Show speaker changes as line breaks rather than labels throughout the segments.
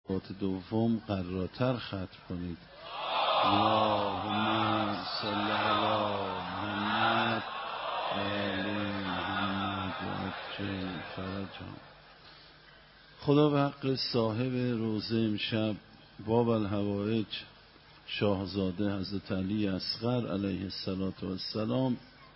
دوم قراتر ختم کنید. اللهم صل علی محمد و آل محمد و عجل فرجهم. خدا به حق صاحب روزه امشب باب الحوائج شاهزاده حضرت علی اصغر علیه السلام،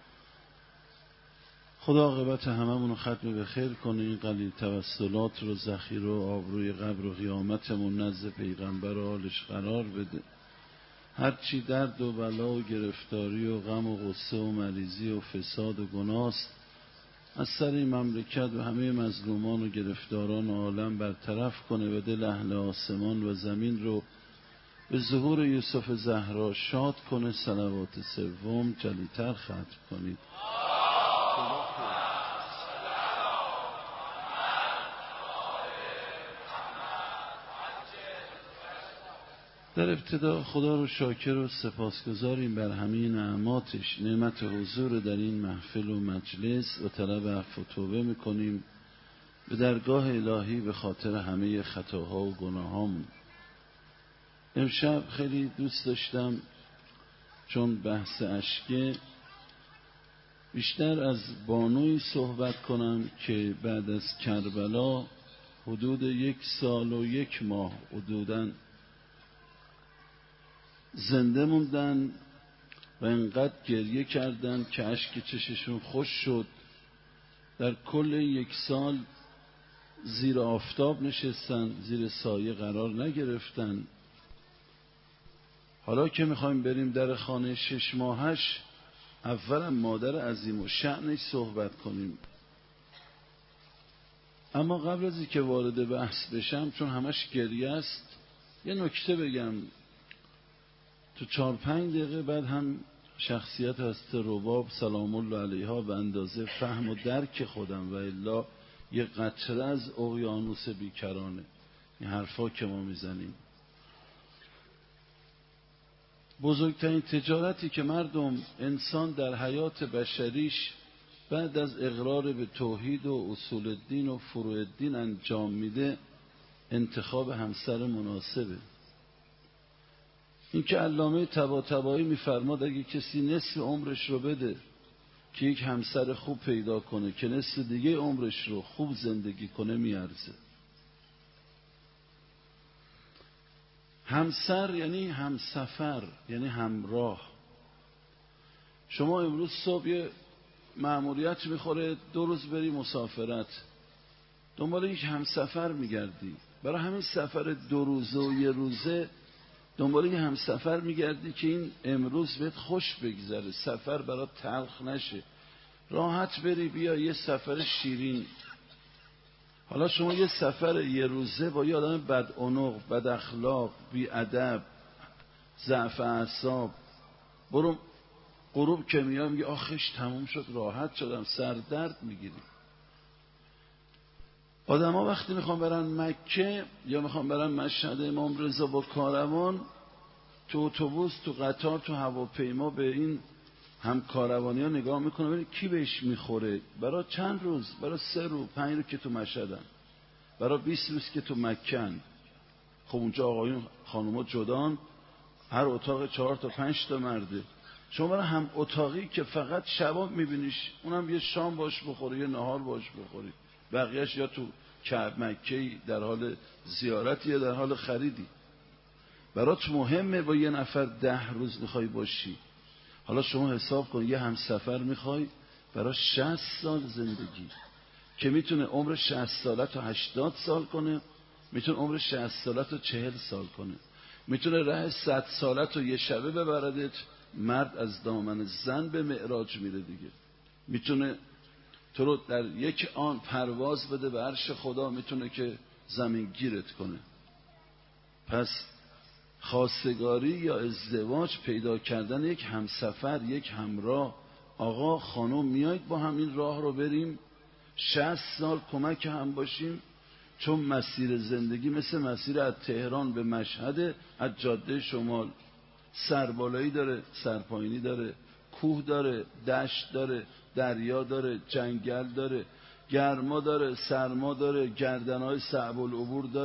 خدا عاقبت هممون رو ختم به خیر کنه. این قلیل توسلات رو ذخیره و آبروی قبر و قیامتمون نزد پیغمبر و آلش قرار بده. هرچی درد و بلا و گرفتاری و غم و غصه و مریضی و فساد و گناست از سر این مملکت و همه مظلومان و گرفتاران عالم برطرف کنه و دل اهل آسمان و زمین رو به ظهور یوسف زهرا شاد کنه. صلوات سوم جلیتر ختم کنید. در ابتدا خدا رو شاکر و سپاسگزاریم بر همه نعماتش، نعمت حضور در این محفل و مجلس و طلب عفو و توبه میکنیم به درگاه الهی به خاطر همه خطاها و گناهامون. امشب خیلی دوست داشتم چون بحث اشکه بیشتر از بانوی صحبت کنم که بعد از کربلا حدود 1 سال و 1 ماه حدوداً زنده موندن و انقدر گریه کردن که اشک چششون خوش شد. در کل 1 سال زیر آفتاب نشستن، زیر سایه قرار نگرفتن. حالا که میخوایم بریم در خانه 6 ماهش، اولا مادر عظیم و شأنش صحبت کنیم. اما قبل از اینکه وارد بحث بشم، چون همش گریه است، یه نکته بگم. تو 4-5 دقیقه بعد هم شخصیت هست رباب سلام الله علیها به اندازه فهم و درک خودم و الا یه قطره از اقیانوس بیکرانه این حرفا که ما میزنیم. بزرگترین تجارتی که انسان در حیات بشریش بعد از اقرار به توحید و اصول الدین و فروع الدین انجام میده انتخاب همسر مناسبه. این که علامه طباطبایی میفرماد اگه کسی نصف عمرش رو بده که یک همسر خوب پیدا کنه که نصف دیگه عمرش رو خوب زندگی کنه میارزه. همسر یعنی همسفر، یعنی همراه. شما امروز صبح مأموریت میخوره 2 روز بری مسافرت، دنبال یک همسفر میگردی. برای همین سفر 2 روزه و 1 روزه دنبال یه همسفر میگردی که این امروز بهت خوش بگذره، سفر برات تلخ نشه، راحت بری بیا. یه سفر شیرین. حالا شما یه سفر 1 روزه با یه آدم بدعنق، بد اخلاق، بی ادب، ضعف اعصاب، برو غروب که میام میگه آخش تموم شد راحت شدم، سردرد میگیری. آدم ها وقتی میخوان برن مکه یا میخوان برن مشهد امام رضا با کاروان، تو اتوبوس، تو قطار، تو هواپیما به این هم کاروانی ها نگاه میکنه ببین کی بهش میخوره. برای چند روز؟ برای 3 روز 5 روز که تو مشهدن، برای 20 روز که تو مکن. خب اونجا آقایون خانوما جدان، هر اتاق 4 تا 5 تا مرده. شما برای هم اتاقی که فقط شبا میبینیش، اونم یه شام باش بخوری یه نهار باش بخوری، بقیهش یا تو مکه در حال زیارت یا در حال خریدی. برات مهمه با یه نفر 10 روز میخوای باشی. حالا شما حساب کن یه همسفر میخوای برای 60 سال زندگی که میتونه عمر 60 سالت رو 80 سال کنه، میتونه عمر 60 سالت رو 40 سال کنه، میتونه ره 100 سالت رو یه شبه ببردت. مرد از دامن زن به معراج میره دیگه. میتونه تو رو در یک آن پرواز بده به عرش خدا، میتونه که زمین گیرت کنه. پس خواستگاری یا ازدواج پیدا کردن یک همسفر، یک همراه. آقا خانم میایید با هم این راه رو بریم، 60 سال کمک هم باشیم. چون مسیر زندگی مثل مسیر از تهران به مشهد، از جاده شمال سربالایی داره، سرپایینی داره، کوه داره، دشت داره، دریا داره، جنگل داره، گرما داره، سرما داره، گردنهای صعب العبور داره،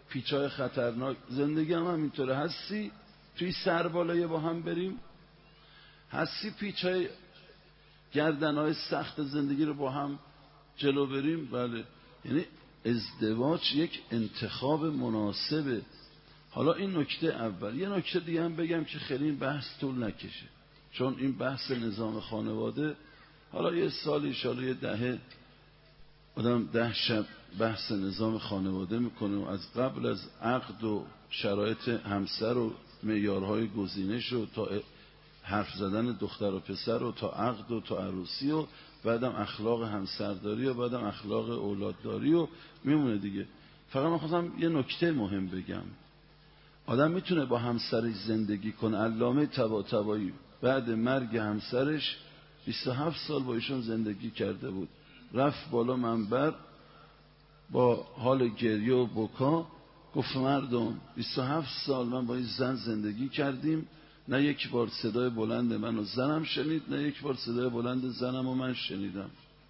پیچای خطرناک. زندگی هم همینطوره. هستی توی سربالایی با هم بریم، هستی پیچای گردنهای سخت زندگی رو با هم جلو بریم. بله، یعنی ازدواج یک انتخاب مناسبه. حالا این نکته اول. یه نکته دیگه هم بگم که خیلی این بحث طول نکشه، چون این بحث نظام خانواده حالا یه سال انشاءالله یه دهه آدم 10 شب بحث نظام خانواده میکنه و از قبل از عقد و شرایط همسر و معیارهای گزینش و تا حرف زدن دختر و پسر و تا عقد و تا عروسی و بعدم اخلاق همسرداری و بعدم اخلاق اولادداری و میمونه دیگه. فقط من خواستم یه نکته مهم بگم. آدم میتونه با همسرش زندگی کنه. علامه طباطبایی بعد مرگ همسرش 27 سال با ایشون زندگی کرده بود، رفت بالا منبر با حال گریه و بکا گفت مردم 27 سال من با این زن زندگی کردیم، نه یک بار صدای بلند من و زنم شنید، نه یک بار صدای بلند زنم و من شنیدم.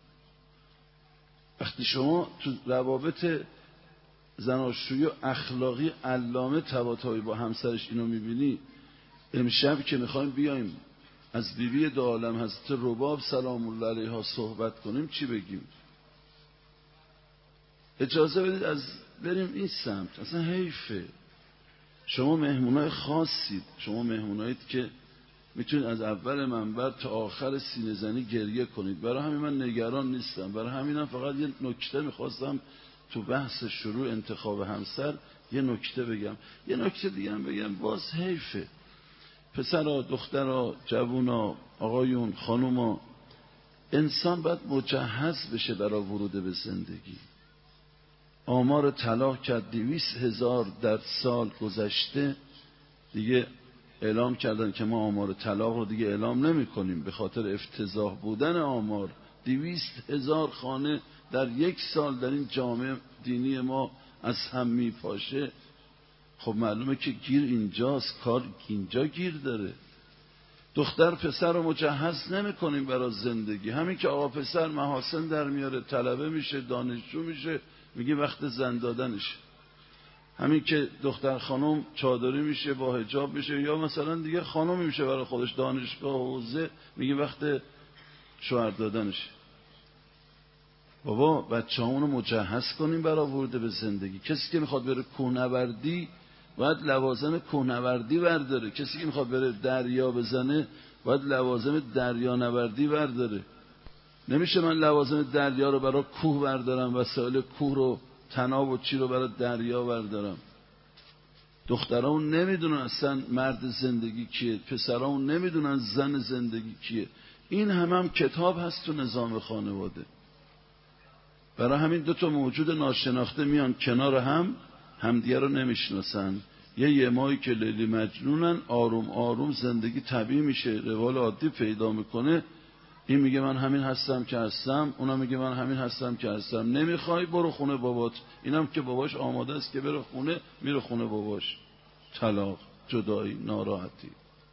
وقتی شما تو روابط زناشویی و اخلاقی علامه طباطبایی با همسرش اینو میبینی، امشب که میخوایم بیایم از بیبی دو عالم حضرت رباب سلام الله علیها صحبت کنیم چی بگیم؟ اجازه بدید از بریم این سمت. اصلا حیفه. شما مهمونای خاصید، شما مهمونایید که میتونید از اول منبر تا آخر سینه زنی گریه کنید. برای همین من نگران نیستم. برای همینم فقط یه نکته میخواستم تو بحث شروع انتخاب همسر یه نکته بگم. یه نکته دیگه هم بگم، باز حیفه. پسرها، دخترها، جوونا، آقایون، خانوما، انسان باید مجهز بشه برای ورود به زندگی. آمار طلاق کرد 200,000 در سال گذشته. دیگه اعلام کردن که ما آمار طلاق رو دیگه اعلام نمی کنیم به خاطر افتضاح بودن آمار. 200,000 خانه در یک سال در این جامعه دینی ما از هم می پاشه. خب معلومه که گیر اینجاست، کار اینجا گیر داره. دختر پسر رو مجهز نمی کنیم برای زندگی. همین که آقا پسر محاسن در میاره، طلبه میشه، دانشجو میشه، میگه وقت زن دادنشه. همین که دختر خانم چادری میشه، با حجاب میشه، یا مثلا دیگه خانمی میشه برای خودش، دانشگاه حوزه، میگه وقت شوهر دادنشه. بابا بچه‌هامون رو مجهز کنیم برای ورود به زندگی. کسی که میخواد بره کوهنوردی باید لوازم کوهنوردی برداره. کسی که میخواد بره دریا بزنه باید لوازم دریانوردی برداره. نمیشه من لوازم دریا رو برای کوه بردارم، وسایل کوه رو، طناب و چی رو برای دریا بردارم. دختران نمیدونن اصلا مرد زندگی کیه، پسران نمیدونن زن زندگی کیه. این هم کتاب هست تو نظام خانواده. برای همین دو تا موجود ناشناخته میان کنار همدیگه رو نمیشناسن. یه ماهی که لیلی مجنونن، آروم آروم زندگی طبیعی میشه، روال عادی پیدا میکنه. این میگه من همین هستم که هستم، اونم میگه من همین هستم که هستم. نمیخوای برو خونه بابات. اینم که باباش آماده است که بره خونه، میره خونه باباش. طلاق، جدایی، ناراحتی.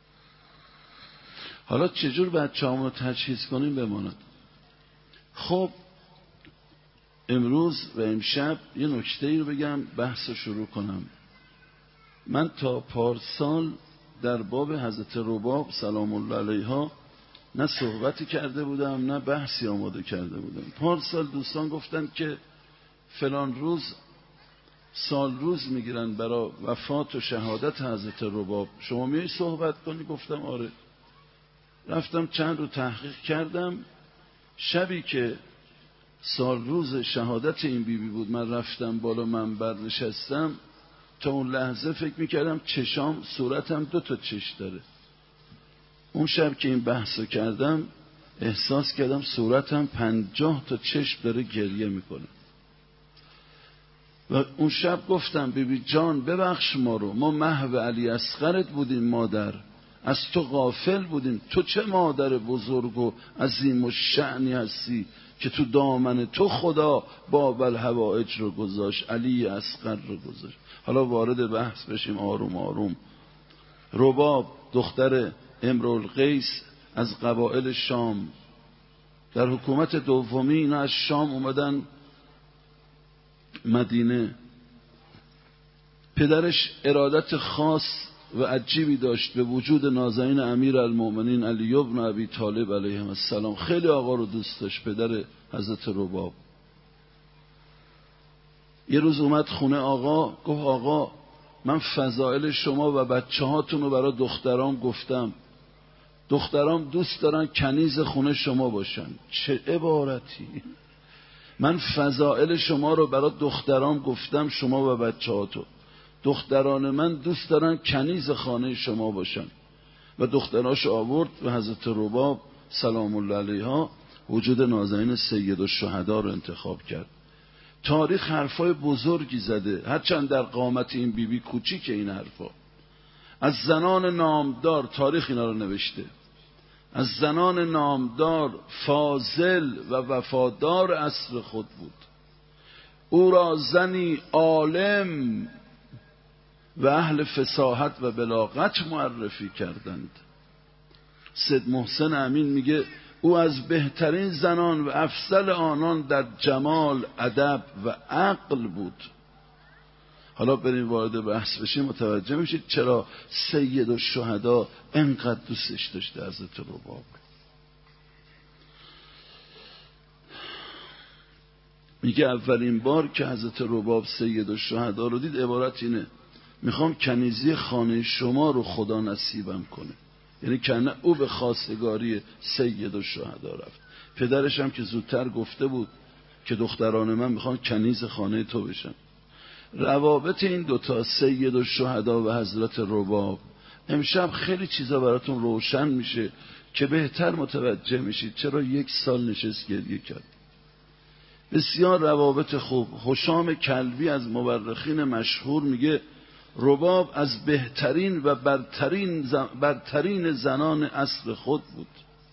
حالا چجور بچه‌هامون رو تجهیز کنیم بماند؟ خب امروز و امشب یه نکته‌ای رو بگم، بحث رو شروع کنم. من تا پارسال در باب حضرت رباب سلام الله علیها نه صحبتی کرده بودم نه بحثی آماده کرده بودم. پارسال دوستان گفتن که فلان روز سال روز میگیرن برای وفات و شهادت حضرت رباب، شما میای صحبت کنی؟ گفتم آره. رفتم چند رو تحقیق کردم. شبی که سال روز شهادت این بیبی بود من رفتم بالا منبر نشستم. تا اون لحظه فکر میکردم چشام، صورتم 2 چش داره. اون شب که این بحثو کردم احساس کردم صورتم 50 چشم داره گریه میکنه. و اون شب گفتم بیبی جان ببخش ما رو، ما محو علی اصغرت بودیم مادر، از تو غافل بودیم. تو چه مادر بزرگ و عظیم و شأنی هستی که تو دامن تو خدا باب الحوائج رو گذاشت، علی اصغر رو گذاشت. حالا وارد بحث بشیم آروم آروم. رباب دختر امرؤالقیس از قبایل شام، در حکومت دومی اینا از شام اومدن مدینه. پدرش ارادت خاص و عجیبی داشت به وجود نازنین امیرالمؤمنین علی بن ابی طالب علیه السلام. خیلی آقا رو دوست داشت، پدر حضرت رباب. یه روز اومد خونه آقا، گفت آقا من فضائل شما و بچه هاتون رو برای دخترام گفتم، دخترام دوست دارن کنیز خونه شما باشن. چه عبارتی! من فضائل شما رو برای دخترام گفتم، شما و بچه هاتون، دختران من دوست دارن کنیز خانه شما باشن. و دختراش آورد و حضرت رباب سلام الله علیها وجود نازنین سید الشهدا رو انتخاب کرد. تاریخ حرفای بزرگی زده، هرچند در قامت این بیبی کوچیک این حرفا. از زنان نامدار، تاریخ اینا رو نوشته، از زنان نامدار فاضل و وفادار عصر خود بود. او را زنی عالم و اهل فصاحت و بلاغت معرفی کردند. سید محسن امین میگه او از بهترین زنان و افضل آنان در جمال، ادب و عقل بود. حالا بریم وارد بحث بشیم متوجه میشید چرا سید الشهدا انقدر دوستش داشته حضرت رباب. میگه اولین بار که حضرت رباب سید الشهدا رو دید عبارت اینه: میخوام کنیزی خانه شما رو خدا نصیبم کنه. یعنی کنه او به خواستگاری سید الشهدا رفت. پدرش هم که زودتر گفته بود که دختران من میخوان کنیز خانه تو بشن. روابط این دوتا سید الشهدا و حضرت رباب امشب خیلی چیزا براتون روشن میشه که بهتر متوجه میشید چرا 1 سال نشست گریه کرد. بسیار روابط خوب. هشام کلبی از مورخین مشهور میگه رباب از بهترین و برترین زنان عصر خود بود.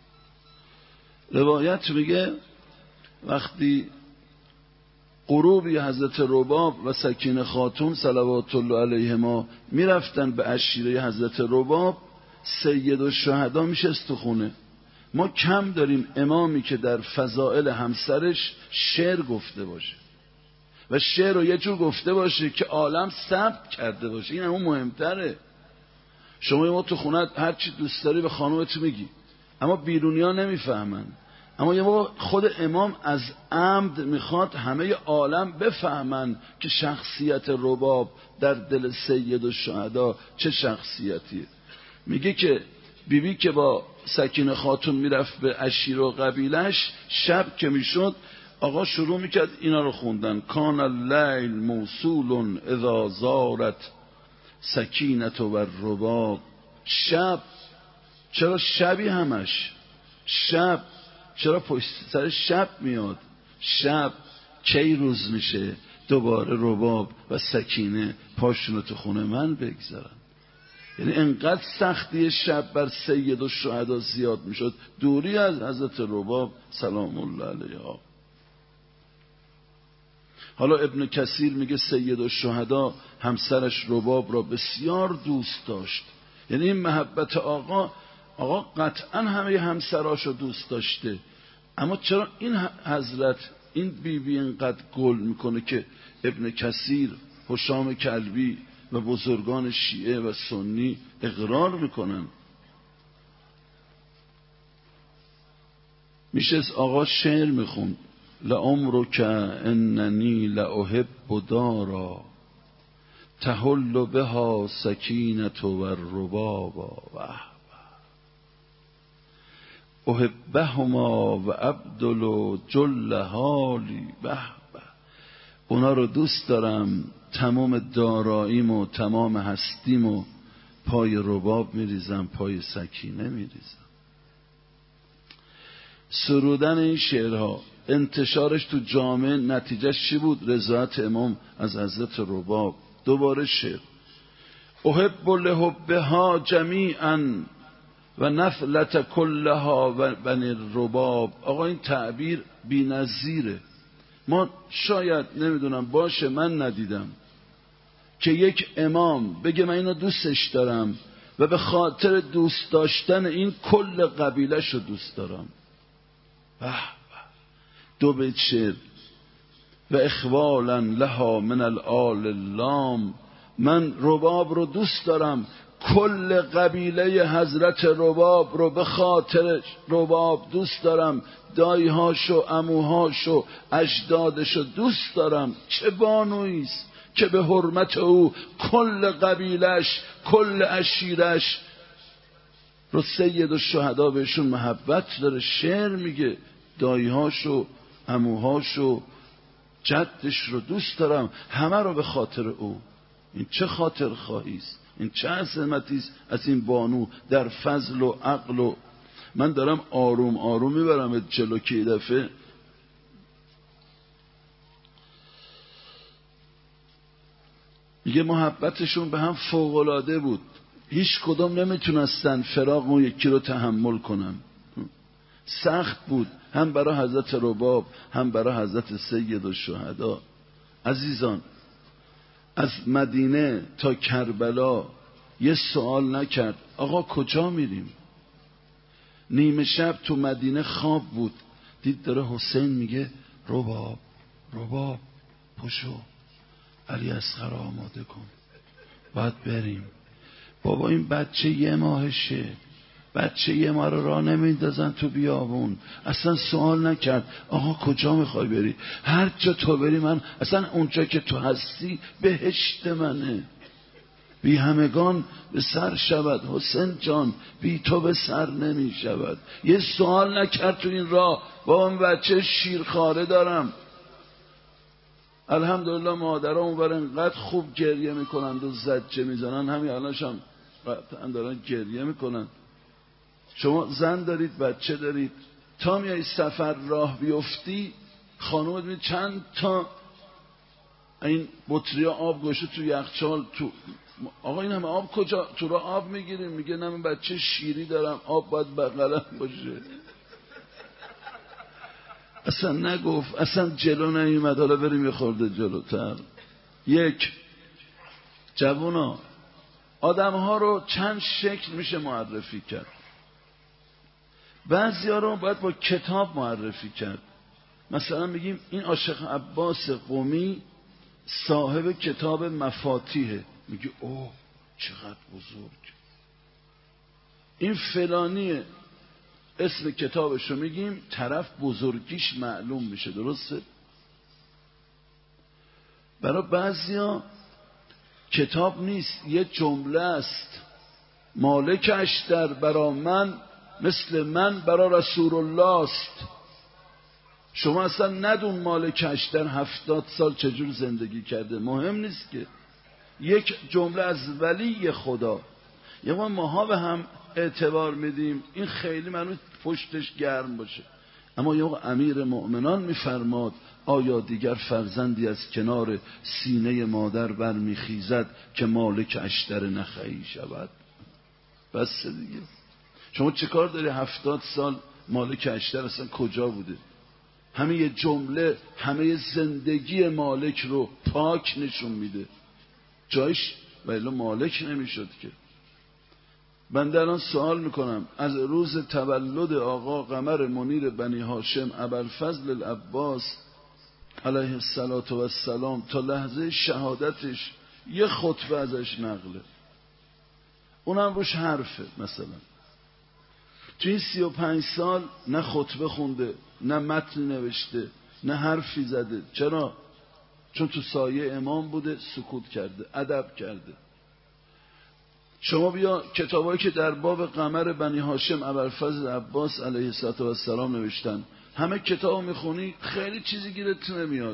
روایت میگه وقتی غروبی حضرت رباب و سکینه خاتون صلوات الله علیهما میرفتن به عشیره حضرت رباب، سید الشهدا میشست تو خونه. ما کم داریم امامی که در فضائل همسرش شعر گفته باشه و شعر رو یه جور گفته باشه که عالم ثبت کرده باشه. این همون مهمتره. شما ما تو خونه هر چی دوست داری به خانومت میگی، اما بیرونی ها نمیفهمن. اما یه موقع خود امام از عمد میخواد همه عالم بفهمن که شخصیت رباب در دل سید الشهدا چه شخصیتیه. میگه که بیبی که با سکینه خاتون میرفت به عشیره و قبیلش، شب که میشد آقا شروع میکرد اینا رو خوندن: کان اللیل موصول اذا زارت سکینت و رباب. شب، چرا شبی همش؟ شب چرا پشت سر شب میاد؟ شب کی روز میشه دوباره رباب و سکینه پاشونو تو خونه من بگذارن. یعنی انقدر سختی شب بر سید الشهدا زیاد میشد دوری از حضرت رباب سلام الله علیها. حالا ابن کثیر میگه سید الشهدا همسرش رباب را بسیار دوست داشت. یعنی این محبت آقا قطعا همه همسراشو دوست داشته، اما چرا این حضرت این بیبی اینقدر گل میکنه که ابن کثیر، هشام کلبی و بزرگان شیعه و سنی اقرار میکنن؟ میشه آقا شعر میخوند: لعمرک اننی لاحب دارا تحل بها سکینة و الربابا احبهما و ابدل جل حالی. به به، اونا رو دوست دارم، تمام داراییم و تمام هستیم و پای رباب میریزم، پای سکینه میریزم. سرودن این شعرها، انتشارش تو جامعه نتیجهش چی بود؟ رضایت امام از حضرت رباب. دوباره شعر: احب لحبها جمیعا و نفلت کلها و بنی الرباب. آقا این تعبیر بی نظیره. ما شاید نمیدونم باشه، من ندیدم که یک امام بگه من اینو دوستش دارم و به خاطر دوست داشتن این کل قبیله‌ش رو دوست دارم. دو بیت شعر: و اخوالا لها من الآل اللام من رباب رو دوست دارم. کل قبیله حضرت رباب رو به خاطر رباب دوست دارم. دایهاشو، عموهاشو، اجدادشو دوست دارم. چه بانویست که به حرمت او کل قبیلش، کل عشیرش رو سید الشهدا بهشون محبت داره. شعر میگه دایهاشو، عموهاشو، جدش رو دوست دارم، همه رو به خاطر او. این چه خاطر خواهیست، این چه عظمتیست از این بانو در فضل و عقل. و من دارم آروم آروم میبرم جلو که یه دفعه میگه محبتشون به هم فوق‌العاده بود، هیچ کدوم نمیتونستن فراق اون یکی رو تحمل کنن. سخت بود، هم برای حضرت رباب هم برای حضرت سید الشهدا. عزیزان، از مدینه تا کربلا یه سوال نکرد آقا کجا میریم؟ نیمه شب تو مدینه خواب بود، دید داره حسین میگه رباب رباب پشو، علی اصغر آماده کن، باید بریم. بابا این بچه 1 ماهشه، بچه 1 ماه رو راه نمیندازن تو بیابون. اصلا سوال نکرد آقا کجا میخوای بری؟ هر جا تو بری من، اصلا اونجا که تو هستی بهشت منه. بی همگان به سر شود حسین جان، بی تو به سر نمی شود. یه سوال نکرد تو این راه. بابا من بچه شیرخواره دارم. الحمدلله مادرها اونور انقدر خوب گریه میکنند و زجه میزنن، همین الانش هم دارن گریه میکنن. شما زن دارید، بچه دارید، تا میای سفر راه بیفتی خانومت می چند تا این بطریا آب گوشه تو یخچال، تو آقا این همه آب کجا؟ تو راه آب میگیریم. میگه نه من بچه شیری دارم، آب باید بغلم باشه. اصلا نگفت، اصلا جلو نیومد. حالا بریم یه خورده جلوتر. یک جوونا، آدم ها رو چند شکل میشه معرفی کرد. بعضی ها رو باید با کتاب معرفی کرد. مثلا میگیم این عاشق عباس قمی صاحب کتاب مفاتیحه، میگه اوه چقدر بزرگ. این فلانیه، اسم کتابشو میگیم، طرف بزرگیش معلوم میشه. درسته؟ برای بعضیا کتاب نیست، یه جمله است. مالک اشتر برا من مثل من برا رسول الله است. شما اصلا ندون مالک اشتر 70 سال چجور زندگی کرده، مهم نیست که. یک جمله از ولی خدا. یه ماها به هم اعتبار میدیم، این خیلی منو پشتش گرم باشه. اما یه امیر مؤمنان میفرماد آیا دیگر فرزندی از کنار سینه مادر برمیخیزد که مالک اشتر نخعی شود؟ بس دیگه. شما چه کار داری 70 سال مالک اشتر اصلا کجا بوده؟ همه یه جمله همه زندگی مالک رو پاک نشون میده. جایش ولی مالک نمیشد که. بنده الان سوال میکنم، از روز تولد آقا قمر منیر بنی هاشم ابوالفضل العباس علیه السلام تا لحظه شهادتش یه خطبه ازش نقله، اونم روش حرفه. مثلا تو این 35 سال نه خطبه خونده، نه متن نوشته، نه حرفی زده. چرا؟ چون تو سایه امام بوده، سکوت کرده، ادب کرده. شما بیا کتابایی که در باب قمر بنی هاشم ابوالفضل عباس علیه السلام نوشتن، همه کتاب میخونی خیلی چیزی گیرت نمیاد.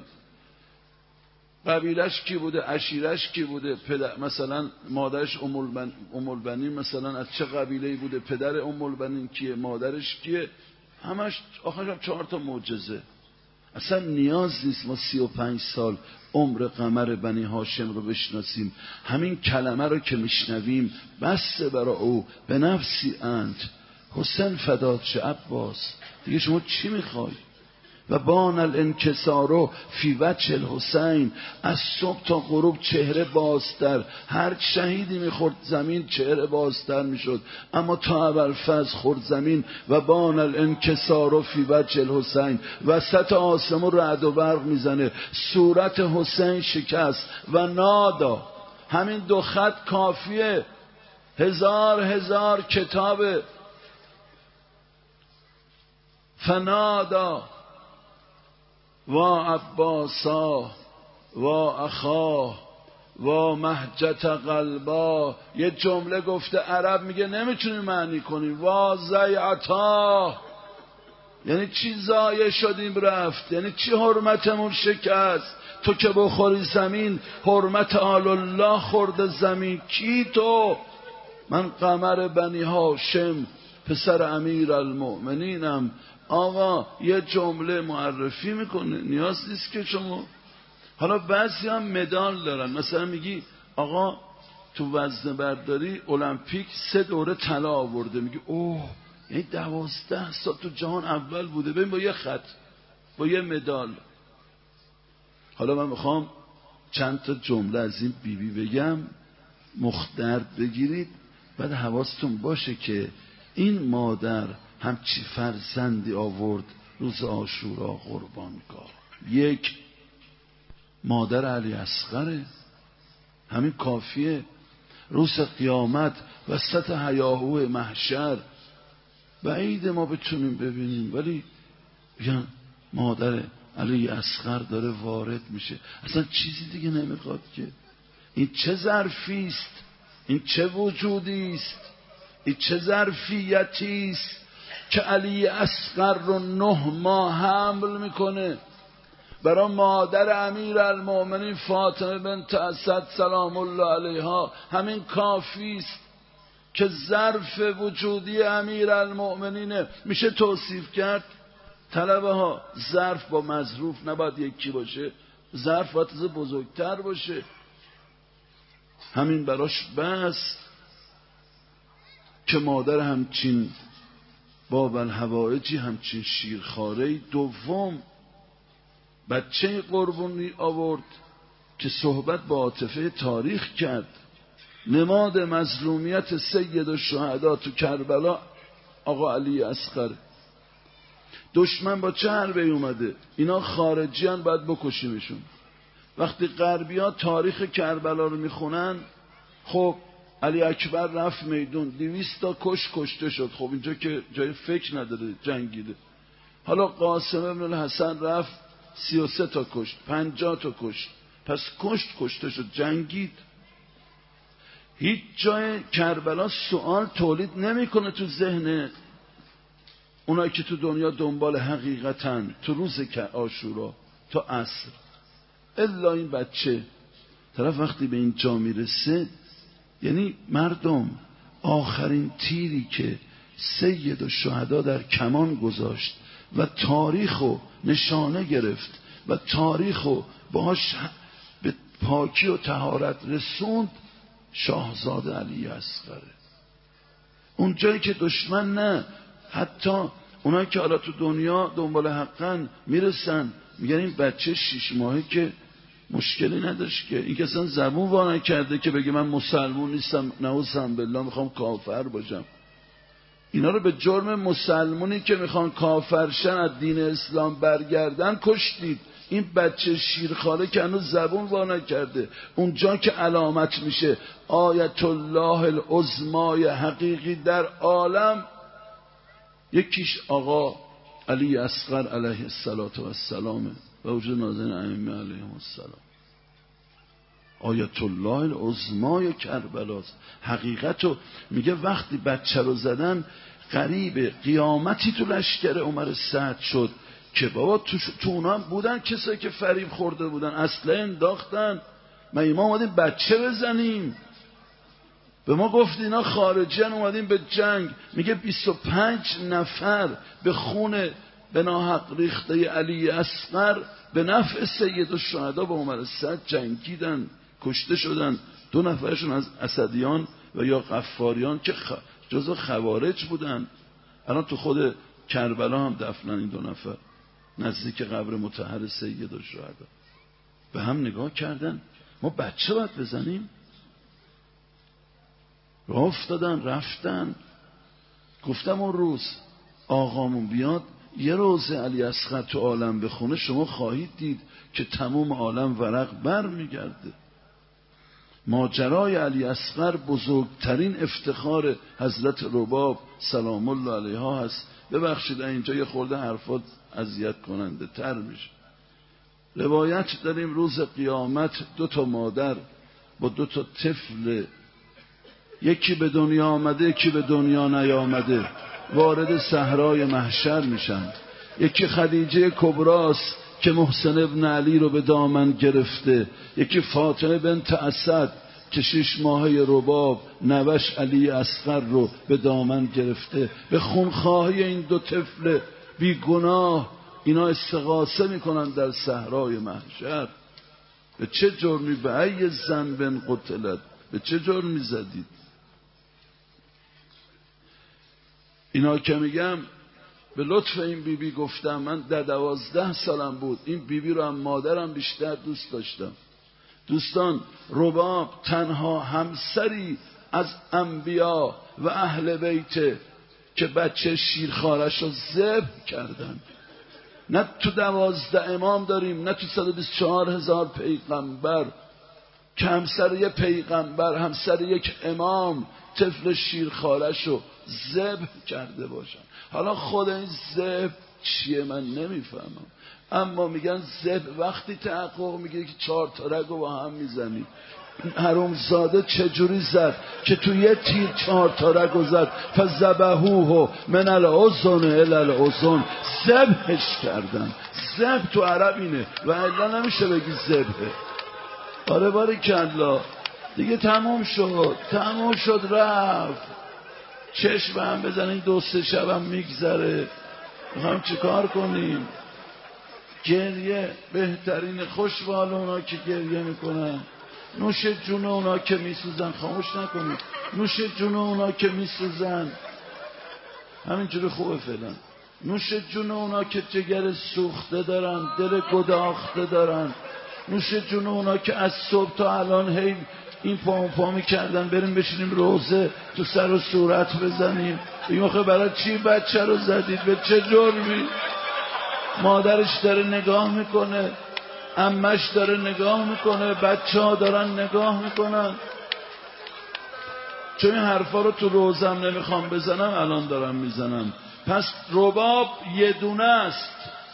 قبیلش کی بوده، عشیرش کی بوده، پدر مثلا مادرش ام البنین مثلا از چه قبیله‌ای بوده، پدر ام البنین کیه، مادرش کیه، همش آخرش 4 تا معجزه. اصلا نیاز نیست ما 35 سال عمر قمر بنی هاشم رو بشناسیم. همین کلمه رو که میشنویم بس برای او. به نفسی انت حسین فدات شه عباس، دیگه شما چی میخوای؟ و بان الانکسارو فی وجه الحسین، از صبح تا غروب چهره بازتر. هر شهیدی میخورد زمین چهره بازتر میشد، اما تا ابوالفضل خورد زمین و بان الانکسارو فی وجه الحسین، وسط آسمون رعد و برق میزنه، صورت حسین شکست و نادا همین 2 خط کافیه. هزار کتاب. فنادا و عباسا و اخاه و مهجت قلبا. یه جمله گفته عرب میگه نمیتونی معنی کنی. و ضیعتا، یعنی چی ضایع شدیم رفت، یعنی چی حرمتمون شکست. تو که بخوری زمین حرمت آل الله خورده زمین. کی تو؟ من قمر بنی هاشم پسر امیر المؤمنینم. آقا یه جمله معرفی میکنه، نیاز نیست که شما. حالا بعضی هم مدال دارن، مثلا میگی آقا تو وزنه برداری المپیک 3 دوره طلا آورده، میگی اوه یعنی 12 سال تو جهان اول بوده. ببین با یه خط، با یه مدال. حالا من میخوام چند تا جمله از این بیبی بگم، مخترد بگیرید. بعد حواستون باشه که این مادر همچی فرزندی آورد روز عاشورا قربانگاه. 1 مادر علی اصغره، همین کافیه. روز قیامت وسط هیاهو محشر بعید ما بتونیم ببینیم، ولی بیان مادر علی اصغر داره وارد میشه. اصلا چیزی دیگه نمیخواد که. این چه ظرفی است، این چه وجودی است، این چه ظرفیتی است که علی اصغر رو 9 ماه حمل میکنه. برای مادر امیر المؤمنین فاطمه بنت اسد سلام الله علیها همین کافی است که ظرف وجودی امیر المؤمنینه. میشه توصیف کرد طلبه ها، ظرف با مظروف نباید یکی باشه، ظرف باید بزرگتر باشه. همین براش بس که مادر همچین باب الحوائجی، همچین شیرخواره‌ای. 2 بچه قربونی آورد که صحبت با عاطفه تاریخ کرد. نماد مظلومیت سید الشهدا تو کربلا آقا علی اصغر. دشمن با چه حربه‌ای اومده؟ اینا خارجیان، باید بکشیمشون. وقتی غربی‌ها تاریخ کربلا رو میخونن، خب علی اکبر رفت میدون 200 تا کشته شد. خب اینجا که جای فکر نداره، جنگیده. حالا قاسم ابن الحسن رفت 33 تا کشت، 50 تا کشت. پس کشته شد، جنگید. هیچ جای کربلا سوال تولید نمیکنه تو ذهن اونایی که تو دنیا دنبال حقیقتن. تو روز عاشورا تا عصر الا این بچه طرف وقتی به این جا میرسه، یعنی مردم آخرین تیری که سید الشهدا در کمان گذاشت و تاریخو نشانه گرفت و تاریخو باهاش به پاکی و طهارت رسوند، شاهزاده علی اصغره. اون جایی که دشمن نه، حتی اونایی که حالا تو دنیا دنبال حقن میرسن میگن این بچه 6 ماهه که مشکلی نداشت که، این که اصلا زبون وا نکرده که بگه من مسلمون نیستم، نعوذ بالله میخوام کافر باشم. اینا رو به جرم مسلمونی که میخوان کافرشن از دین اسلام برگردن کشتید. این بچه شیرخواره که هنوز زبون وا نکرده، اونجا که علامت میشه آیت الله العظمای حقیقی در عالم، یکیش آقا علی اصغر علیه السلام و وجود نازنین ائمه علیهم السلام. آیت الله العظمای کربلاست. حقیقتو میگه وقتی بچه رو زدن، قریب قیامتی تو لشکر عمر سعد شد که بابا تو اونا هم بودن کسایی که فریب خورده بودن، اسلحه انداختن. ما اومدیم بچه بزنیم، به ما گفت اینا خارجیان اومدیم به جنگ. میگه 25 نفر به خون به ناحق ریخته علی اصغر به نفع سید الشهدا با عمر سعد جنگیدن، کشته شدن. 2 نفرشون از اسدیان و یا غفاریان که جزو خوارج بودن. الان تو خود کربلا هم دفنن این 2 نفر نزدیک قبر مطهر سید الشهدا. به هم نگاه کردن، ما بچه باید بزنیم؟ راه افتادن رفتن. گفتم اون روز آقامون بیاد یه روز علی اصغر تو عالم بخونه، شما خواهید دید که تمام عالم ورق بر میگرده. ماجرای علی اصغر بزرگترین افتخار حضرت رباب سلام الله علیها هست. ببخشید اینجا یه خورده حرفات اذیت کننده تر میشه. روایت داریم روز قیامت 2 مادر با 2 طفل، یکی به دنیا آمده یکی به دنیا نیامده، وارد صحرای محشر میشن. یکی خدیجه کبراست که محسن ابن علی رو به دامن گرفته، یکی فاطمه بنت اسد که 6 ماهه رباب نوش علی اصغر رو به دامن گرفته. به خونخواهی این 2 طفل بیگناه اینا استغاثه میکنن در صحرای محشر. به چه جرمی؟ به ای ذنب قتلت، به چه جرمی زدید؟ اینا که میگم به لطف این بیبی گفتم، من در 12 سالم بود این بیبی رو هم مادرم بیشتر دوست داشتم. دوستان، رباب تنها همسری از انبیا و اهل بیت که بچه شیرخوارش رو ذبح کردن. نه تو 12 امام داریم، نه تو 124,000 پیغمبر که همسر یک پیغمبر، همسر یک امام طفل شیرخوارش رو ذبح کرده باشن. حالا خود این ذبح چیه من نمیفهمم، اما میگن ذبح وقتی تحقق میگه که 4 تا رگو با هم میزنی. حرومزاده چجوری زد که تو یه تیر 4 تا رگو زد؟ فذبحوه من الاذن الی الاذن، ذبحش کردن. ذبح تو عرب اینه و الا نمیشه بگی ذبحه. آره باریکالله دیگه تموم شد رفت. چشم هم بزنین 2-3 شبم میگذره. میخوایم چیکار کنیم؟ گریه بهترین. خوشحال اونا که گریه میکنن، نوش جون اونا که میسوزن. خاموش نکنید، نوش جون اونا که میسوزن. همینجوری خوبه فعلا. نوش جون اونا که جگر سوخته دارن، دل گداخته دارن. نوش جون اونا که از صبح تا الان هی این پا میکردن بریم بشینیم روزه تو سر و صورت بزنیم. این موقع برای چی بچه رو زدید؟ به چه جرمی؟ مادرش داره نگاه میکنه، عمش داره نگاه میکنه، بچه ها دارن نگاه میکنن. چون این حرفا رو تو روزم نمیخوام بزنم الان دارم میزنم. پس رباب یه دونه است.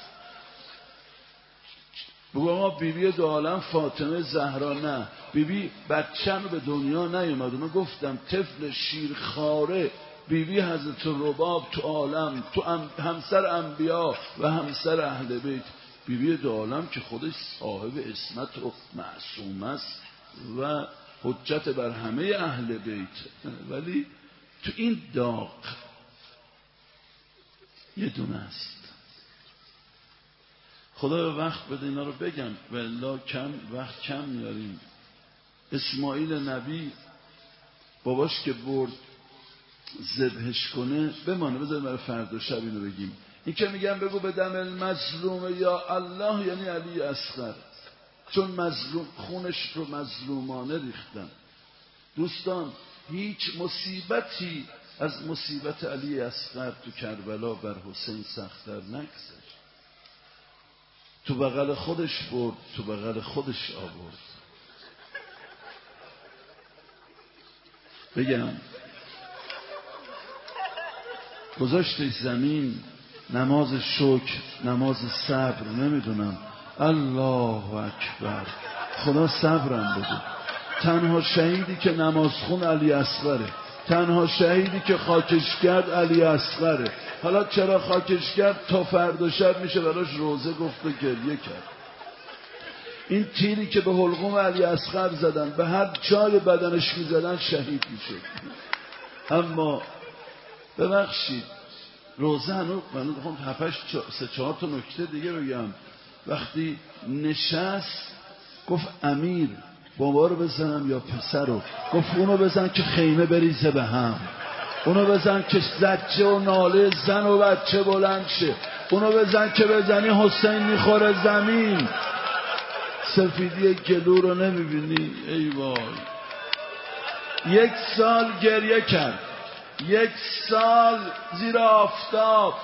بگو ما بیبی دو عالم فاطمه زهرا نه، بیبی بچه رو به دنیا نیومد. من گفتم طفل شیرخواره بیبی حضرت رباب تو عالم، تو همسر انبیا و همسر اهل بیت، بیبی دو عالم که خودش صاحب عصمت و معصوم است و حجت بر همه اهل بیت، ولی تو این داغ یه دونه است. خدا به وقت بده اینا رو بگم والله وقت کم میاریم. اسماعیل نبی باباش که برد ذبحش کنه بمانه، بذاریم برای فردا شب اینو بگیم. این که میگم بگو به دم المظلوم یا الله یعنی علی اصغر، چون مظلوم خونش رو مظلومانه ریختن. دوستان هیچ مصیبتی از مصیبت علی اصغر تو کربلا بر حسین سخت‌تر نگذشت. تو بغل خودش برد، تو بغل خودش آورد. بگم گذاشتش زمین، نماز شکر، نماز صبر، نمیدونم، الله اکبر، خدا صبرم بده. تنها شهیدی که نمازخون علی اصغره، تنها شهیدی که خاکش کرد علی اصغره. حالا چرا خاکش کرد؟ تا فردا شب میشه براش روزه گفت و گریه کرد. این تیری که به حلقوم علی اصغر زدن به هر جای بدنش میزدن شهید میشد. اما ببخشید روزه هنو من میخوام 7-4 تا نکته دیگه بگم. وقتی نشست گفت امیر بابا رو بزنم یا پسر رو؟ گفت اونو بزن که خیمه بریزه به هم، اونو بزن که زجه و ناله زن و بچه بلند شه، اونو بزن که بزنی حسین میخوره زمین. سفیدی گلو رو نمیبینی؟ ای وای. 1 سال گریه کرد، 1 سال زیر آفتاب،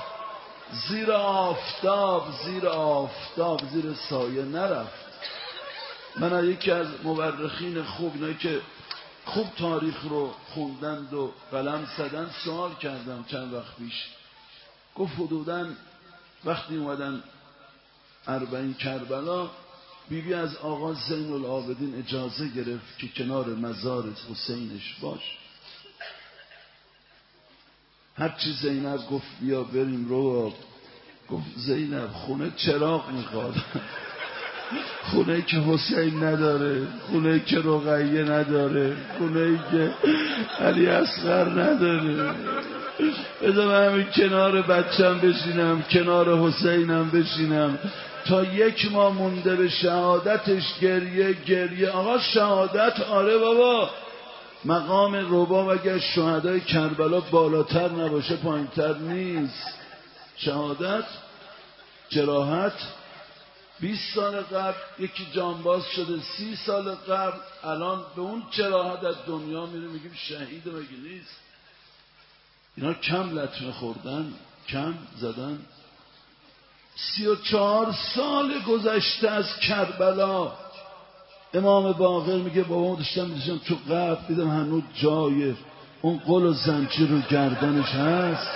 زیر سایه نرفت. من یکی از مورخین خوب، اینایی که خوب تاریخ رو خوندند و قلم زدن، سوال کردم چند وقت پیش. گفت حدوداً وقتی اومدن 40 کربلا، بیبی از آقا زین العابدین اجازه گرفت که کنار مزار حسینش باش. هرچی زینب گفت بیا بریم رو، گفت زینب خونه چراغ میخواد، خونه که حسین نداره، خونه که رقیه نداره، خونه که علی اصغر نداره، بذار من همین کنار بچم بشینم، کنار حسینم بشینم. تا 1 ماه مونده به شهادتش گریه. آقا شهادت آره بابا، مقام رباب اگر شهدای کربلا بالاتر نباشه پایینتر نیست. شهادت، جراحت 20 سال قبل یکی جانباز شده، 30 سال قبل الان به اون جراحت از دنیا میره، میگیم شهید مگه نیست؟ اینا کم لطمه خوردن، کم زدن. 34 سال گذشته از کربلا. امام باقر میگه بابا داشتم تو قبر، دیدم هنوز جای اون قل و زنجیر رو گردنش هست.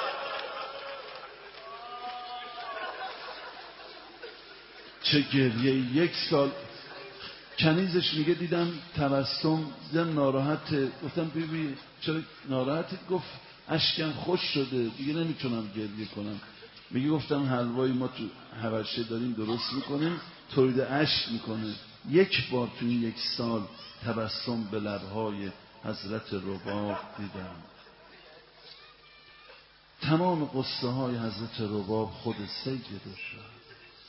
چه گریه. 1 سال کنیزش میگه دیدم تبسم، دیدم ناراحته. گفتم بیبی چرا ناراحتی؟ گفت اشکم خوش شده دیگه نمیتونم گریه کنم. میگه گفتم حلوایی ما تو حبشه داریم درست میکنیم، تولید اشک میکنه. 1 بار تو این 1 سال تبسم به لبهای حضرت رباب دیدم. تمام قصه های حضرت رباب خود سید شد.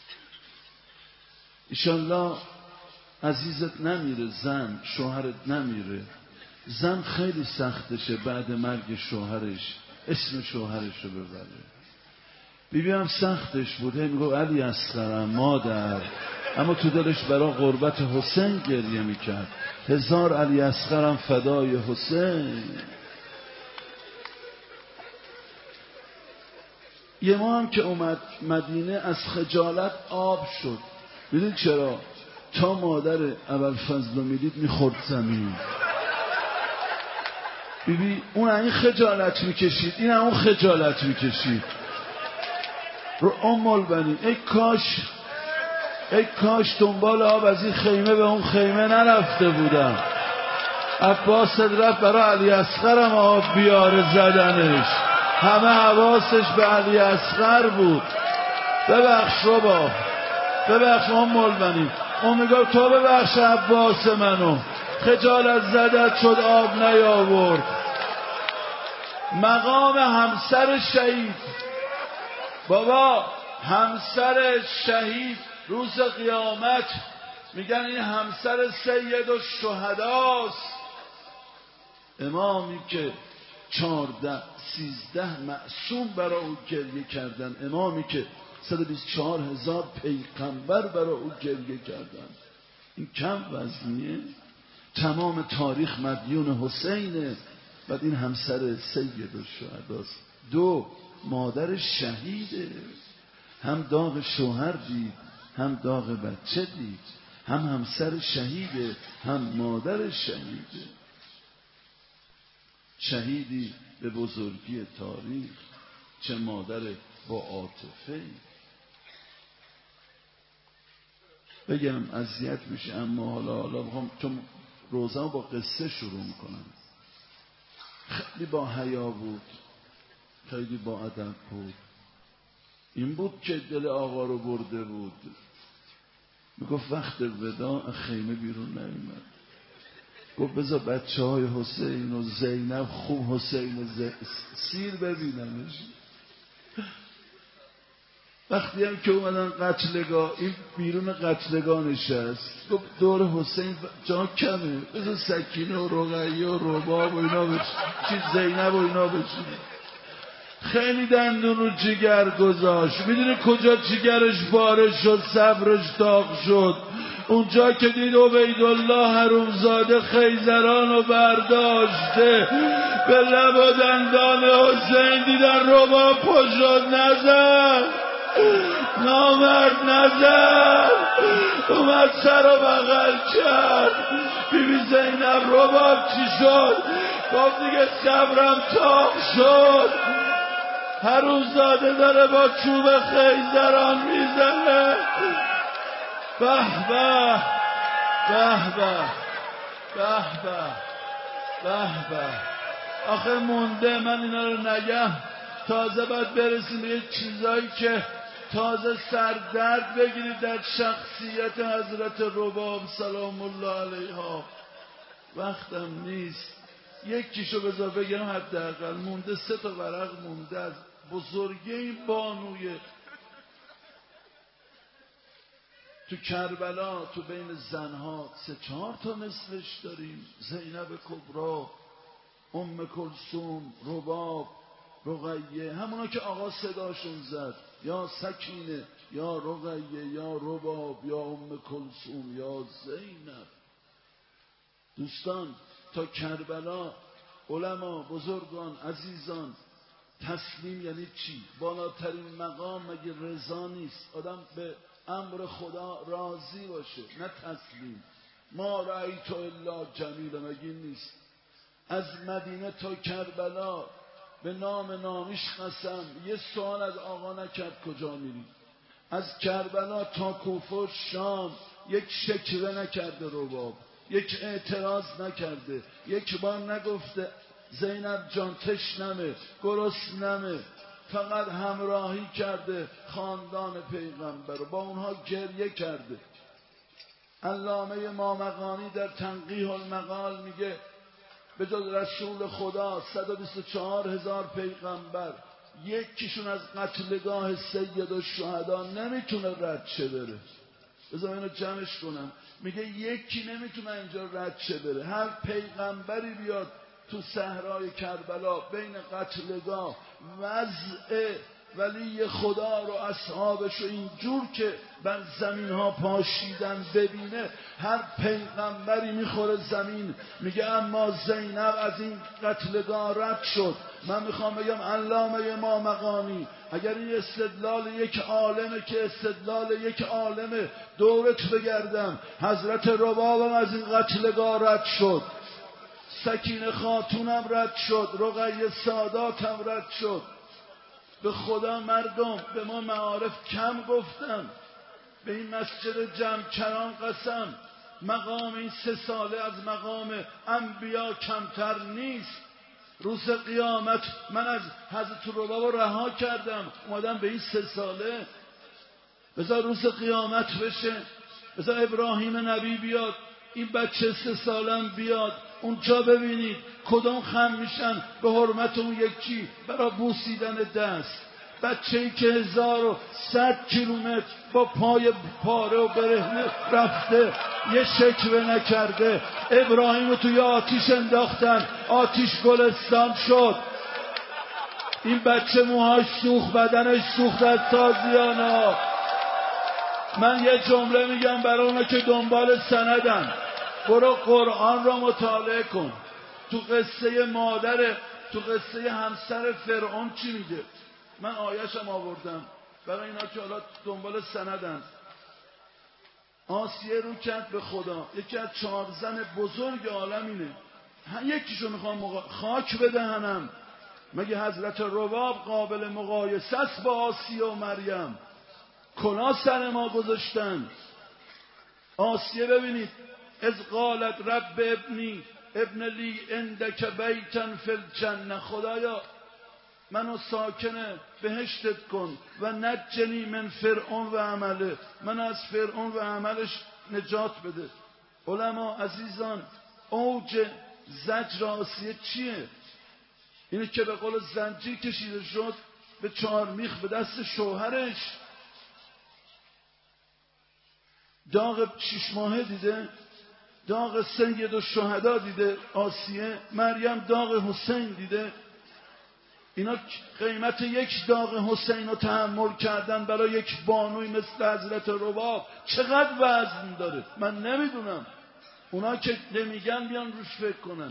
ایشالله عزیزت نمیره، زن شوهرت نمیره. زن خیلی سختشه بعد مرگ شوهرش اسم شوهرش رو ببره. بیبی هم سختش بود، میگو علی اصغرم مادر، اما تو دلش برای قربت حسین گریه میکرد. 1000 علی اصغرم فدای حسین. یه ما هم که اومد مدینه از خجالت آب شد. میدونی چرا؟ تا مادر ابوالفضل رو میدید میخورد زمین. بیبی اون این خجالت میکشید، این اون خجالت میکشید. رو البنین ای کاش دنبال آب از این خیمه به اون خیمه نرفته بودم. عباس رفت برای علی اصغرم آب بیاره زدنش، همه حواسش به علی اصغر بود. ببخش ربا، ببخش البنین. اون میگه تو ببخش عباس منو، خجالت زدت شد آب نیاورد. مقام همسر شهید، بابا همسر شهید روز قیامت میگن این همسر سید الشهداست. امامی که 14 13 معصوم برای او گریه کردن، امامی که 124,000 پیغمبر برای او گریه کردن، این کم وزنیه؟ تمام تاریخ مدیون حسینه. بعد این همسر سید الشهداست. 2 مادر شهیده، هم داغ شوهر دید، هم داغ بچه دید، هم همسر شهیده، هم مادر شهیده. شهیدی به بزرگی تاریخ، چه مادر با عاطفه. بگم اذیت میشه، اما حالا بخوام، چون روزا با قصه شروع میکنم. خیلی با حیا بود، خیلی با ادب بود. این بود که دل آقا رو برده بود. میگفت وقت وداع خیمه بیرون نمیاد. گفت بذار بچه های حسین و زینب خوب حسین سیر ببیننش. وقتی هم که اومدن قتلگاه، این بیرون قتلگاه نشست، گفت دور حسین جا کمه، بذار سکینه و رقیه و رباب و اینا بشین، زینب و اینا بشین. خیلی دندون رو جگر گذاشت. میدونی کجا جگرش بارش شد، صبرش داغ شد؟ اونجا که دید عبیدالله حرومزاده خیزران رو برداشته، به لب و دندان حسین دیدن رباب پشت نزد. نامرد نزد، اومد سر و بغل کرد. بیبی زینب رباب چی شد؟ گفت دیگه صبرم تاق شد. هروززاده داره با چوب خیزران میزنه. به به به به به به به به. آخه مونده من اینا رو نگم، تازه باید برسیم به یه چیزایی که تازه سردرد بگیرید در شخصیت حضرت رباب سلام الله علیها. وقتم نیست، یکیشو بذار بگم حداقل مونده. 3 تا ورق مونده از بزرگی این بانوی تو کربلا. تو بین زنها 3-4 تا نصفش داریم: زینب کبری، ام کلثوم، رباب، رقیه. همونا که آقا صداشون زد، یا سکینه یا رقیه یا رباب یا ام کلثوم یا زینب. دوستان تا کربلا علما، بزرگان، عزیزان، تسلیم یعنی چی؟ بالاترین مقام مگه رضا نیست؟ آدم به امر خدا راضی باشه، نه تسلیم. ما رأیت الا جمیل، مگه نیست؟ از مدینه تا کربلا به نام نامیش قسم یه سوال از آقا نکرد کجا میری. از کربلا تا کوفه و شام یک شکوه نکرده رباب، یک اعتراض نکرده، یک بار نگفته زینب جان تشنمه گرسنمه. فقط همراهی کرده خاندان پیغمبر، با اونها گریه کرده. علامه مامقانی در تنقیح المقال میگه به جز رسول خدا 124,000 پیغمبر، یکیشون از قتلگاه سید الشهدا نمیتونه رد شه بره. بذار اینو جمعش کنم. میگه یکی نمیتونه اینجا رد شه بره. هر پیغمبری بیاد تو صحرای کربلا بین قتلگاه وضع ولی خدا رو اصحابش رو اینجور که بر زمین ها پاشیدن ببینه، هر پیغمبری میخوره زمین. میگه اما زینب از این قتلگاه رد شد. من میخوام بگم علامه مامقانی، اگر این استدلال یک عالمه که استدلال یک عالمه، دورت بگردم حضرت ربابم از این قتلگاه رد شد، سکینه خاتونم رد شد، رقیه ساداتم رد شد. به خدا مردم به ما معارف کم گفتن، به این مسجد جمکران قسم مقام این 3 ساله از مقام انبیا کمتر نیست. روز قیامت من از حضرت رباب رها کردم، اومدم به این 3 ساله. بذار روز قیامت بشه، بذار ابراهیم نبی بیاد، این بچه 3 سالم بیاد، اونجا ببینید کدوم خم میشن به حرمت اون یکی برای بوسیدن دست. بچه‌ای که 1100 کیلومتر با پای پاره و برهنه رفته، یه شکوه نکرده. ابراهیم رو توی آتیش انداختن، آتیش گلستان شد. این بچه موهاش سوخت، بدنش سوخت از تازیانا. من یه جمله میگم برای اونا که دنبال سندن: برو قرآن را مطالعه کن. تو قصه تو قصه همسر فرعون چی میگه؟ من آیه‌شم آوردم برای اینا که حالا دنبال سندن. آسیه رو کرد به خدا، یکی از 4 زن بزرگ عالم اینه. یکیشو میخوام خاک بدهنم. مگه حضرت رباب قابل مقایسه است با آسیه و مریم؟ کلا سر ما گذاشتن. آسیه ببینید، از قالت رب ابن لی عندک بیتا فی الجنه، خدایا منو ساکن بهشتت کن و نجنی من فرعون و عمله، من از فرعون و عملش نجات بده. علما عزیزان، اوج زجر آسیه چیه؟ اینه که به قول زنجیر کشیده شد به 4 میخ به دست شوهرش. داغ 6 ماهه دیده، داغ سید الشهدا دیده آسیه، مریم داغ حسین دیده. اینا قیمت یک داغ حسین رو تحمل کردن برای یک بانوی مثل حضرت رباب چقدر وزن داره من نمیدونم. اونا که نمیگن بیان روش فکر کنن.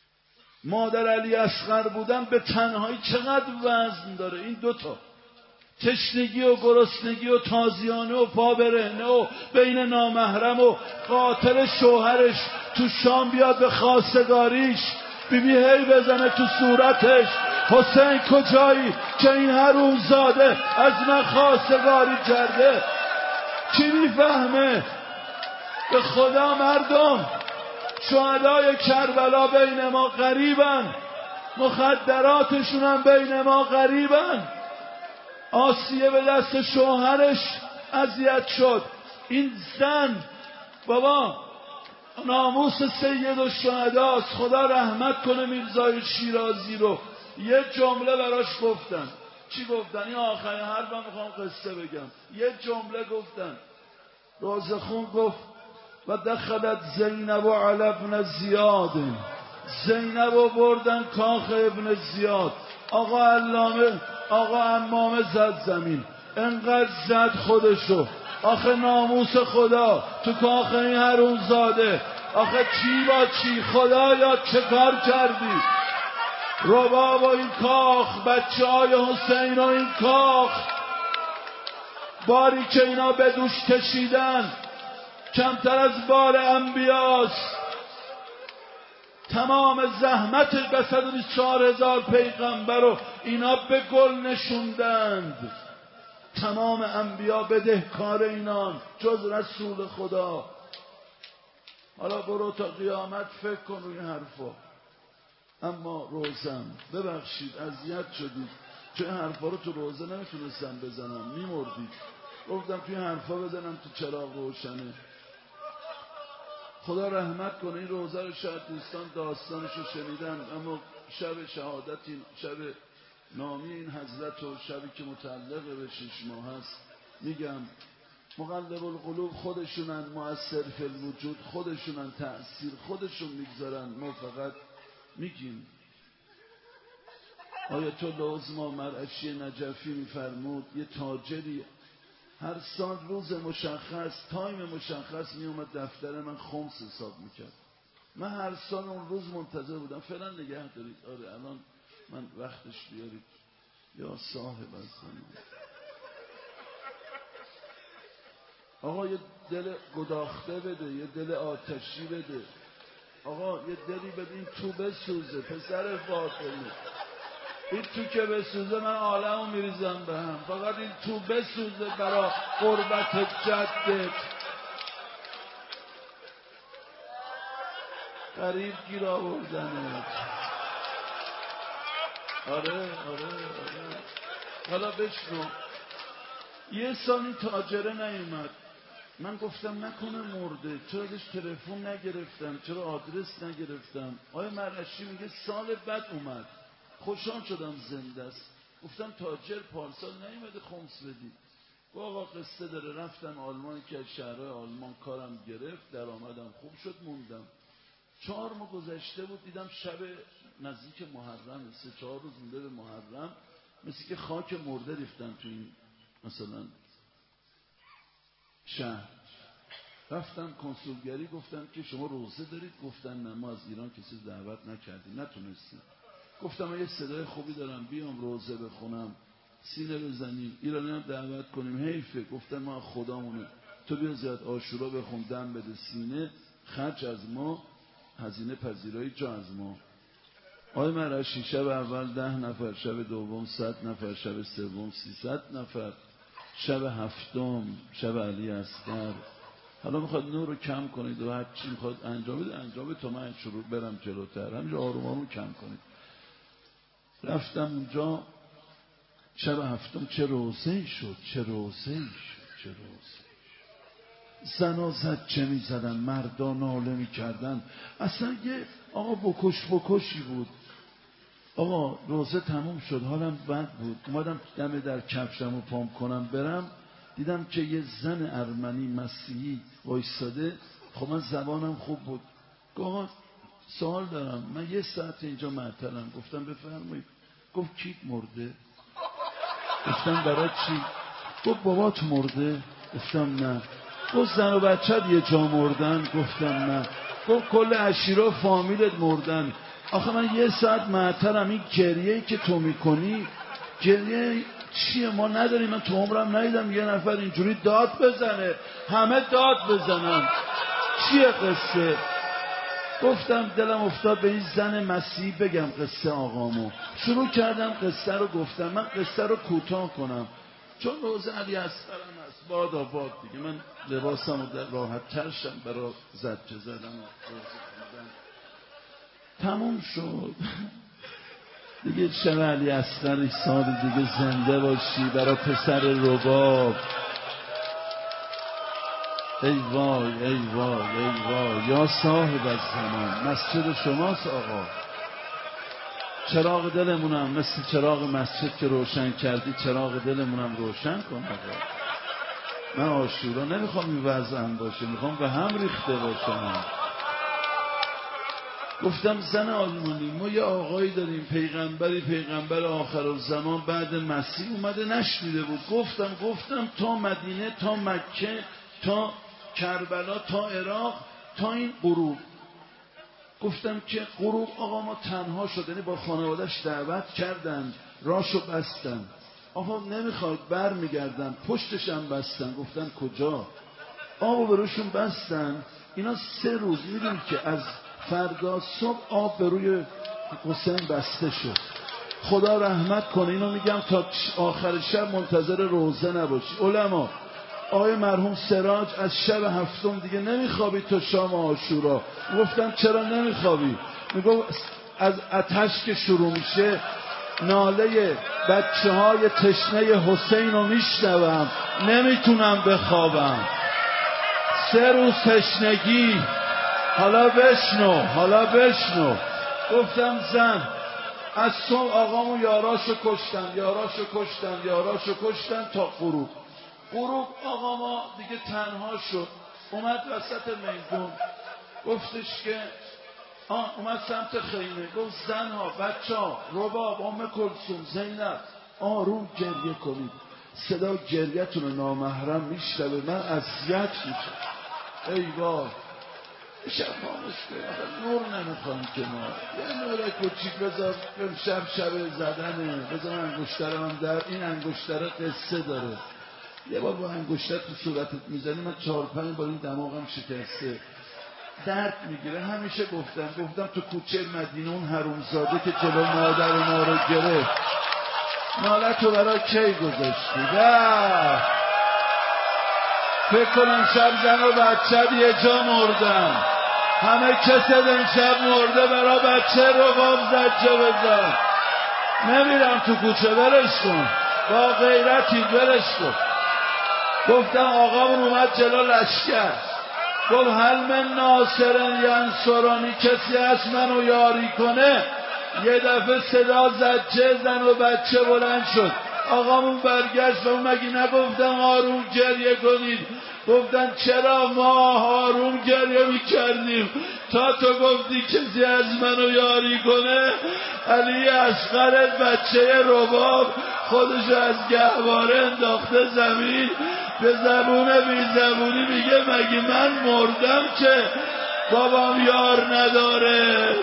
مادر علی اصغر بودن به تنهایی چقدر وزن داره این 2 تا. تشنگی و گرسنگی و تازیانه و پا برهنه و بین نامحرم و قاتل شوهرش تو شام بیاد به خواستگاریش، بیبی هی بزنه تو صورتش حسین کجایی که این حرومزاده از من خواستگاری کرده؟ کی میفهمه؟ به خدا مردم شهدای کربلا بین ما غریبن، مخدراتشون هم بین ما غریبن. آسیه به دست شوهرش اذیت شد. این زن بابا ناموس سید الشهداست، خدا رحمت کنه میرزای شیرازی رو. یه جمله براش گفتن. چی گفتن؟ این آخرین حرفم میخوام قصه بگم. یه جمله گفتن. رازخون گفت و دخلت زینب علی ابن زیاد، زینب رو بردن کاخ ابن زیاد. آقا علامه آقا امامه زد زمین، انقدر زد خودشو. آخه ناموس خدا تو کاخ این حرومزاده، آخه چی با چی؟ خدایا چه کار کردی؟ رباب و این کاخ، بچه های حسین و این کاخ، باری که اینا به دوش کشیدن کمتر از بار انبیاست. تمام زحمت به 124,000 پیغمبر رو اینا به گل نشوندند. تمام انبیا بدهکار اینان جز رسول خدا. حالا برو تا قیامت فکر کن روی این حرفا. اما روزم ببخشید اذیت شدید، چون این حرفا رو تو روزه نمیتونستم بزنم، میمردید. گفتم توی حرفا بزنم تو چراغ روشنه. خدا رحمت کنه این روزه رو شاید دوستان داستانش رو شنیدن، اما شب شهادت، این شب نامی این حضرت و شبی که متعلق به 6 ماه هست، میگم مقلب القلوب خودشونن، مؤثر فی الوجود خودشونن، تأثیر خودشون میگذارن. ما فقط میگیم. آیت الله عظما مرعشی نجفی میفرمود یه تاجری هر سال روز مشخص، تایم مشخص میومد دفتر من خمس حساب میکرد. من هر سال اون روز منتظر بودم. فعلا نگه دارید، آره الان من وقتش بیارید یا صاحب هستم. آقا یه دل گداخته بده، یه دل آتشی بده. آقا یه دلی بده این تو بسوزه. پسر فاطمه این تو که بسوزه من عالمو میریزم به هم. فقط این تو بسوزه برا قربت جدت. غریب گیر آوردنت. آره. حالا بشنو. یه سال این تاجره نیومد. من گفتم نکنه مرده، چرا ازش تلفن نگرفتم، چرا آدرس نگرفتم. آقای مرعشی میگه سال بعد اومد. خوشحال شدم زنده است. گفتم تاجر پارسال نیومده خمس بدی. آقا قصه داره. رفتم آلمان که از شهرهای آلمان کارم گرفت، درآمدم خوب شد، موندم. 4 ماه گذشته بود دیدم شب نزدیک محرم، 3-4 روز مونده به محرم، مثل که خاک مرده ریختن تو این مثلا شهر. رفتم کنسولگری، گفتم که شما روزه دارید؟ گفتن نه ما از ایران کسی دعوت نکردیم، نتونستیم. گفتم من یه صدای خوبی دارم بیام روزه بخونم، سینه بزنیم، ایرانی هم دعوت کنیم. حیفه. گفتن ما خدامونه، تو بیا زیاد عاشورا بخون، دم بده سینه، خرج از ما، هزینه پذیرایی جا از ما. آقای مرعشی شب اول 10 نفر، شب دوم 100 نفر، شب سوم 300 نفر، شب هفتم شب علی اصغر. حالا میخواد نور رو کم کنید و هر چی میخواد انجام بده انجام، تا من شروع برم جلوتر. همینجا آروم آروم کم کنید. رفتم اونجا شب هفتم، چه روزه‌ای شد. زنا زد چه میزدن، مردا ناله میکردن. اصلا یه آقا بکشی بود. آقا روزه تموم شد، حالم بد بود. اومدم دم در کفشم و پام کنم برم، دیدم که یه زن ارمنی مسیحی وایساده. خب من زبانم خوب بود. آقا سوال دارم، من 1 ساعت اینجا معطلم. گفتم بفرمایید. گفت کیت مرده؟ گفتم برای چی؟ گفت بابات مرده؟ گفتم نه. گفت زن و بچه‌ت یه جا مردن؟ گفتم نه. گفت کل عشیره و فامیلت مردن. آخه من 1 ساعت معطلم. این گریه‌ای که تو میکنی گریه چیه ما نداریم؟ من تو عمرم ندیدم یه نفر اینجوری داد بزنه، همه داد بزنن. چیه قصه؟ گفتم دلم افتاد به این زن مسیحی بگم قصه آقامو. شروع کردم قصه رو گفتم. من قصه رو کوتاه کنم چون روز علی اصغرم هست، باد آباد دیگه. من لباسم رو در راحت ترشم برای زجه زدن و روزه خوندن. تموم شد دیگه. چرا علی اصغر سال دیگه زنده باشی برای پسر رباب. ای وای ای وای ای وای یا صاحب الزمان. مسجد شماست آقا. چراغ دلمونم مثل چراغ مسجد که روشن کردی چراغ دلمونم روشن کن آقا. من عاشورا نمیخوام این وضعم باشه، میخوام به هم ریخته باشم. گفتم زن آلمانی ما یه آقایی داریم پیغمبر آخرالزمان بعد مسیح اومده نشنیده بود. گفتم تا مدینه تا مکه تا کربلا تا عراق تا این غروب. گفتم که غروب آقا ما تنها شد، یعنی با خانواده‌اش دعوت کردن راشو بستن. آقا نمیخواد بر میگردن پشتشم بستن. گفتن کجا؟ آبو بروشون بستن. اینا 3 روز میدونی که از فردا صبح آب به روی حسین بسته شد. خدا رحمت کنه. اینو میگم تا آخر شب منتظر روزه نباشی. علما آقای مرحوم سراج از شب 7 دیگه نمیخوابی تا شام عاشورا. گفتم چرا نمیخوابی؟ میگو از آتش که شروع میشه ناله بچه‌های تشنه حسین رو میشنوم نمیتونم بخوابم. 3 روز تشنگی. حالا بشنو. گفتم زن از صبح آقامو یاراشو کشتن تا غروب. آقا ما دیگه تنها شد. اومد وسط میدون گفتش که اومد سمت خیمه. گفت زنها بچه‌ها رباب ام کلثوم زینب آروم گریه کنید. صدا گریه‌تون رو نامحرم میشنوه من اذیت میشم. ای وای میشه خاموش کنید. نور نمیخوام که ما یه نور کوچیک بذار. شب زدنه. بذار انگشترم در این انگشتره قصه داره. یه بار با انگشتر تو صورتت میزنی من 4-5 بار این دماغم شکسته درد میگیره. همیشه گفتم تو کوچه مدینه اون حرومزاده که جلو مادر ما رو گرفت نالتو برای کی گذاشتی؟ فکر کنم شب زن و بچه یه جا مردن. همه کسد امشب مرده برای بچه رباب زجه بزن. نمیرم تو کوچه ولش کن. با غیرتی ولش کن. گفتم آقامون اومد جلو لشکر. گفت هل من ناصر ینصرانی، کسی هست منو یاری کنه؟ یه دفعه صدا زجه زن و بچه بلند شد. آقامون برگشت و مگه نگفتن آروم گریه کنید؟ گفتن چرا ما آروم گریه میکردیم تا تو گفتی کسی از منو یاری کنه. علی اصغر بچه رباب خودشو از گهواره انداخته زمین. به زبون بی زبونی میگه مگه من مردم که بابام یار نداره؟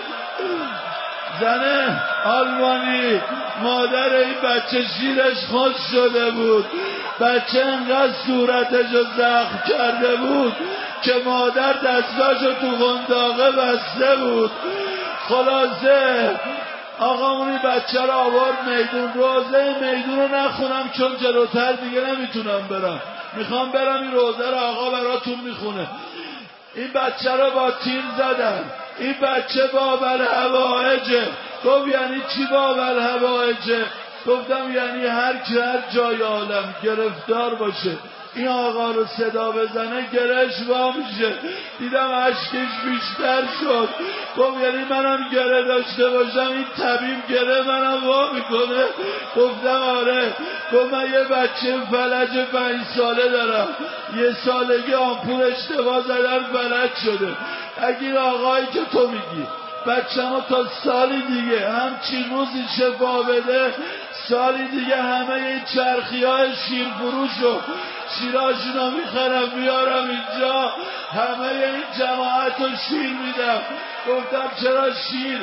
زن آلمانی مادر این بچه شیرش خوش شده بود. بچه انقدر صورتشو زخم کرده بود که مادر دستاشو تو قنداقه بسته بود. خلاصه آقامونی بچه رو آورد میدون. روزه میدون رو نخونم چون جلوتر دیگه نمیتونم برم. میخوام برم این روزه رو آقا براتون میخونه. این بچه رو با تیر زدن. این بچه بابل هوایجه. گفت یعنی چی بابل هوایجه؟ گفتم یعنی هر کی هر جای عالم گرفتار باشه این آقا رو صدا بزنه گرهش وا میشه. دیدم اشکش بیشتر شد. گفت یعنی منم گره داشته باشم این طبیب گره منم وا میکنه؟ گفتم آره. گفت من یه بچه فلج 5 ساله دارم. 1 سالگی آمپول اشتباه زدن فلج شده. اگه این آقایی که تو میگی بچه‌مو تا سالی دیگه همچین روزی شفا بده، سالی دیگه همه این چرخی‌های شیر فروشو شیراشونو میخرم بیارم اینجا همه این جماعت رو شیر میدم. گفتم چرا شیر؟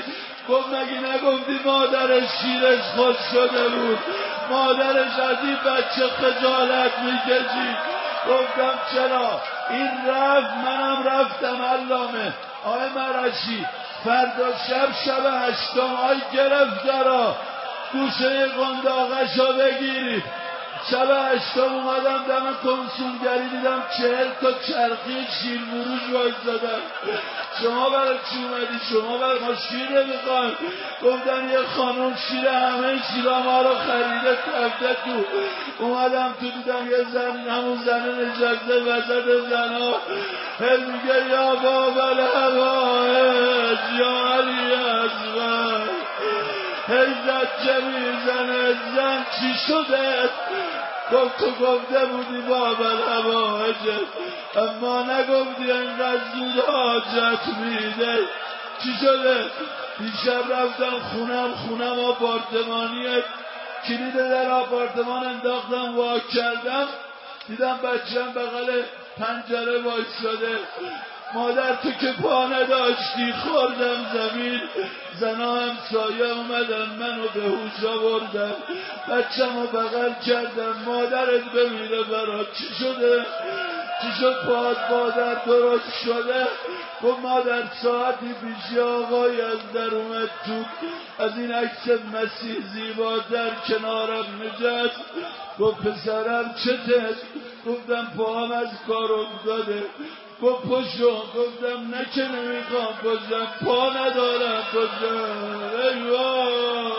گفت مگه نگفتی مادرش شیرش خود شده بود، مادرش از این بچه خجالت میکشید. گفتم چرا؟ این رفت منم رفتم. علامه آقای مرشی فردا شب 8 آی گرفتارا گوشه قنداقشو بگیرید. شب 8 اومدم دم کنسولگری دیدم 40 تا چرخی شیر فروش وایسادن. شما برای چی اومدی؟ شما برای ما شیر نمیخوایم. گفتن یه خانم شیر همه شیرها ما رو خریده تفته تو. اومدم تو دیدم یه زن، همون زن نشسته وسط زنها، هل میگه یا بابل هوایج یا علی اصغر. هی زجه میزنه زن چی شده؟ گفت تو گفته بودی بابل هوایجت اما نگفتی اینقدر زود حاجت میده. چی شده؟ دیشب رفتم خونم آپارتمانیه، کلید در آپارتمان انداختم وا کردم، دیدم بچه‌م بغل پنجره وایساده. مادر تو که پا نداشتی خوردم زمین. زنا همسایه اومدن منو به هوش آوردن، بچه‌مو بغل کردم. مادرت بمیره برات چی شده؟ چی شد پاهات مادر درست شده؟ گفت مادر ساعتی پیش آقای از در اومد تو، از این عکس مسیح زیباتر کنارم نجست. گفت پسرم چته؟ گفتم پاهم از کار افتاده. گفت پشو. گفتم نه که نمیخوام پشم، پا ندارم پشم. ای وای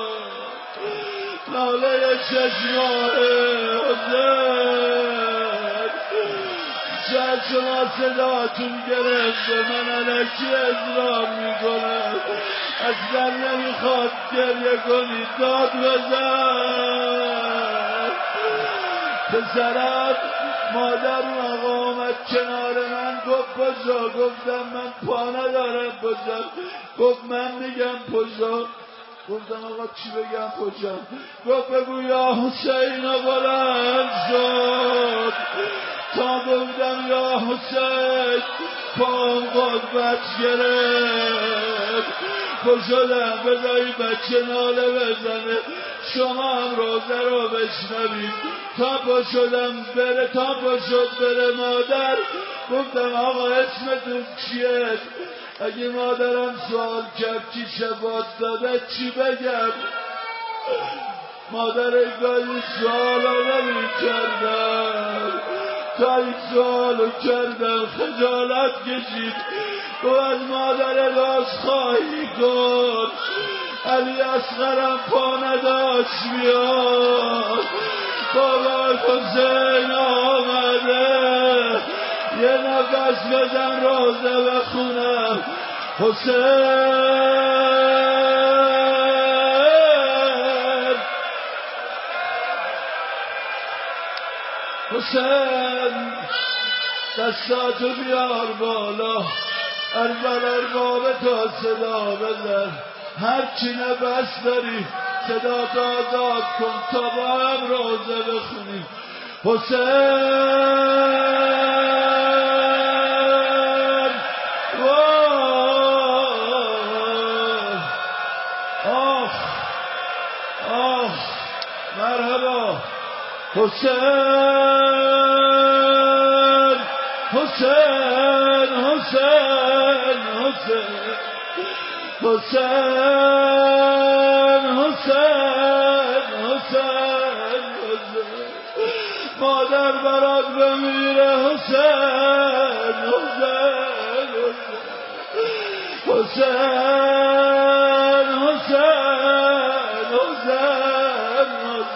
ناله 6 ماهه حسین. شاید شما صداتون گرفته من الکی اضرار میکنم، اصلا نمیخواد گریه کنی داد بزن. پسرم مادر اون آقا آمد کنار من گفت پشا. گفتم من پا ندارم پشم. گفت من میگم پشا. گفتم آقا چی بگم پشا؟ گفت بگو یا حسین بلند شد. تا گفتم یا حسین پام قوت گرفت. پشدم بذاری بچه ناله بزنه، شما هم روزه رو بشنوید. تا پشدم بره، تا پشد بره مادر. گفتم آقا اسمتون چیه؟ اگه مادرم سوال کرد چی شفاعت داده چی بگم؟ مادر گاهی سوالا نمی کردم، تا این سوالو کردم خجالت کشید. گفت از مادر راست خواهی کن. علی اصغرم پا نداشت بیاد. بابا حسین آمده، یه نفس بزن روزه بخونم. حسین دستاتو بیار بالا، ارباب تا صدا بزن. هرچی نفس داری صدا تا آزاد کن تا با هم روزه بخونیم. حسین آخ آخ مرحبا حسین حسین حسین حسین حسین حسین حسین مادر برات بمیره حسین حسین حسین حسین حسین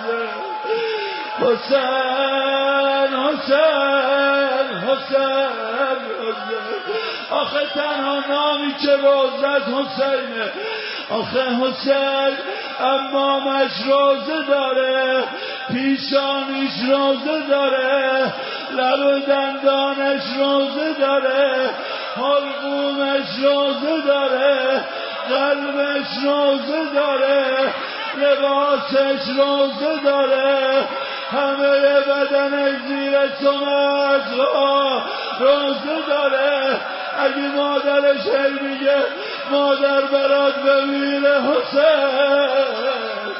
حسین حسین حسین آخه تنها نامی که روزت حسینه. آخه حسین امامش روزه داره، پیشانیش روزه داره، لب دندانش روزه داره، حلقومش روزه داره، قلبش روزه داره، لباسش روزه داره، همه بدنش زیر چماج روزه داره. اگه مادرش هی میگه مادر برات بمیره حسین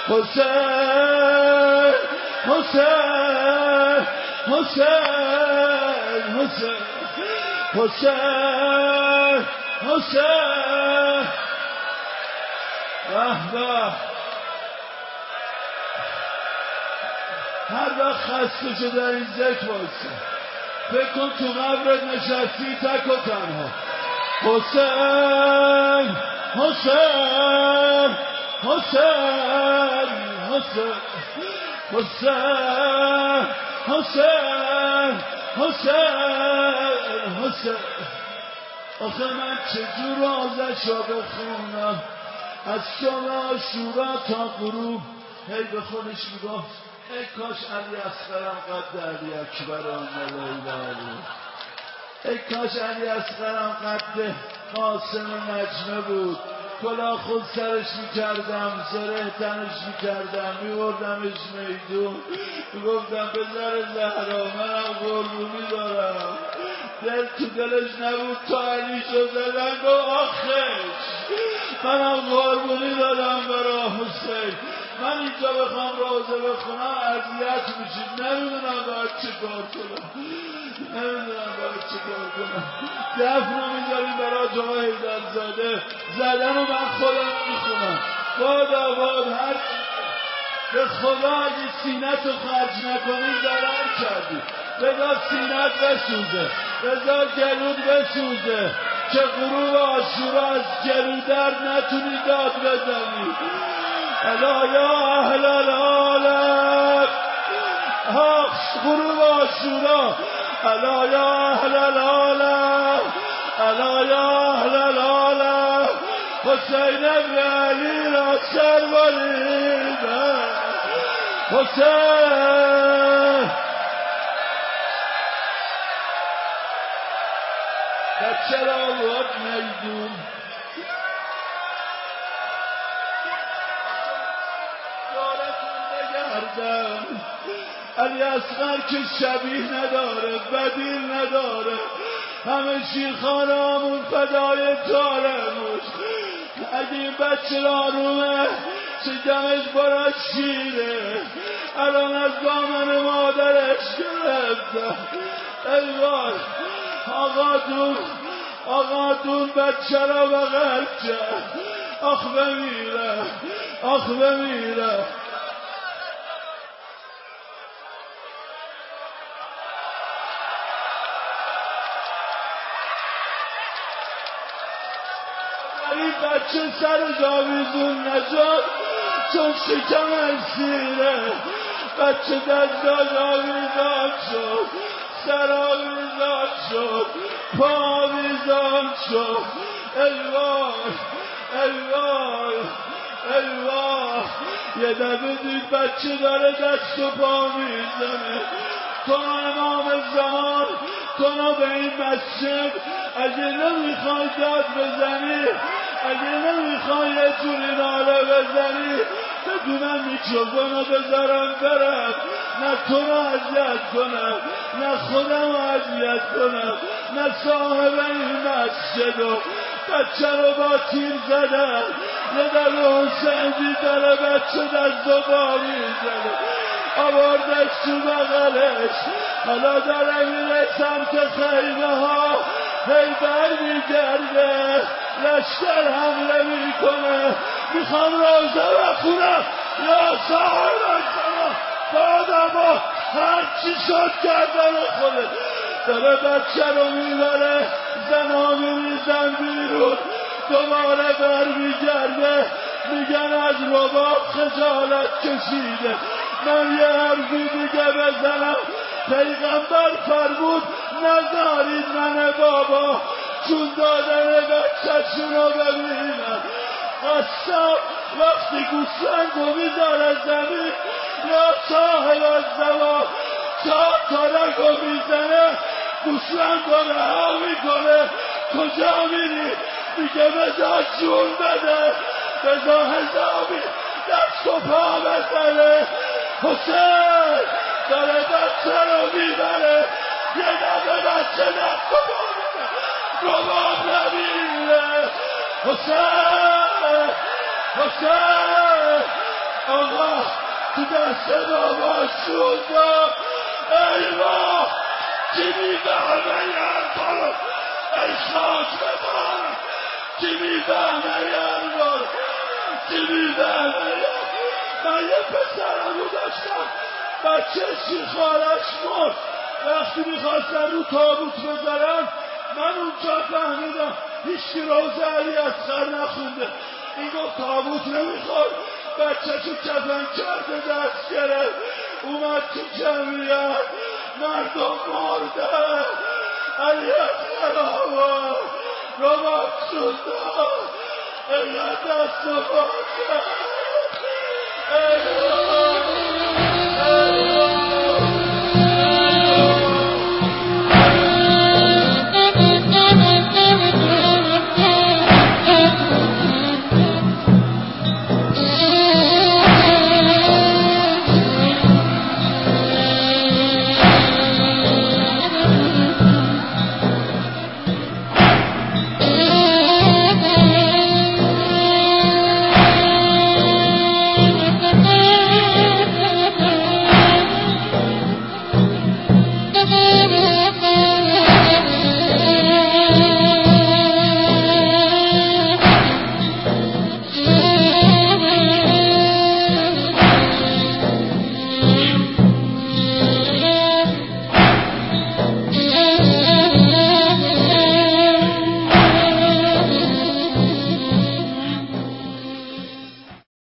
حسین حسین حسین حسین حسین حسین به هر وقت خسته شده در این ذکر بایسته فکر کن تو قبرت نشستی تک و تنها حسین حسین حسین حسین حسین حسین حسین حسین آخه من چجور آزش را بخونم از شام عاشورا تا غروب هی به خودش میگفت ای کاش علی اصغرم قد علی اکبرم لیلا ای کاش علی اصغرم قد قاسم نجمه بود کلاه خود سرش میکردم زره تنش میکردم میبردمش میدون میگفتم بذار زهرا منم قربونی دارم دل تو دلش نبود تا علی شو زدن گفت آخش منم قربونی دادم برای حسین من اینجا بخوام روزه بخونم اذیت میشید نمیدونم باید چه کار کنم دفنو میذاریم برای جمعه حیدرزاده زدن رو من خودم میخونم باد آباد هر به خدا اگه سینت رو خرج نکنی ضرر کردی بذار سینت بسوزه بذار گلود بسوزه که غروب عاشورا از گلودر نتونی داد بزنی الا یا اهل العالم غروب عاشورا الا یا اهل العالم الا یا اهل العالم حسین ابن علی را سر بریده حسین بچه را بود میدون علی اصغر که شبیه نداره بدیل نداره همه شیرخانه‌مون فدای طالبوش اگه این بچه آرومه شکمش براش شیره الان از دامن مادرش گرفته ای وای آقا دون بچه را بغل کرد آخ بمیره بچه سر جاویزون نشد چون شکم سیره بچه دست آویزان شد سر آویزان شد پا آویزان شد ای وای یه دفعه دید بچه داره دست و پا میزنه تو امام زمان تو به این مسجد اگه نمیخوای داد بزنی اگه نمیخوای یه جوری ناله بزنی بدونم میکروفونو بذارم برم نه تو رو اذیت کنم نه خودم رو اذیت کنم نه صاحب این مسجدو بچه رو با تیر زدن یه در حسین دیداره بچه دست و با میزنه آوردش تو بغلش حالا داره میره سمت خیمه ها هی بر میگرده لشکر حمله میکنه میخوام روزه بخونم یا صاحب الزمان بادم هر چی شد کردن خودت داره بچه رو میبره زنا میریزن بیرون دوباره بر میگرده میگن از رباب خجالت کشیده من یه حرفی دیگه بزنم پیغمبر فرمود نذارید من بابا چون دادن بچه‌شون رو ببینم قسم وقتی گوسفندو میذاره زمین یا صاحب الزمان تارکو میزنه گوسفندو رها میکنه کجا میری میگه بذار جون بده بذار حسابی دست و پا بزنه حسین داره بچه رو میبره یه دفعه بچه دست و پا میزنه رباب نمیره حسین حسین آقا تو دست بابا شوزا ای ما چی میفهمه یه حرفا ای خاک ببارم چی میفهمه یه حرفا چی میفهمه من یه پسرمو داشتم بچه شیخارش مرد وقتی میخواستن رو تابوت بذارن من اونجا فهمیدم هیچکی روز علی اصغر نخونده این گفت تابوت نمیخواد بچه تو کفن کرده دست گرفت اومد تو جمعیت مردم مرده علی اصغر آقا رباط شده اینقدر دست و بازه
Thank you.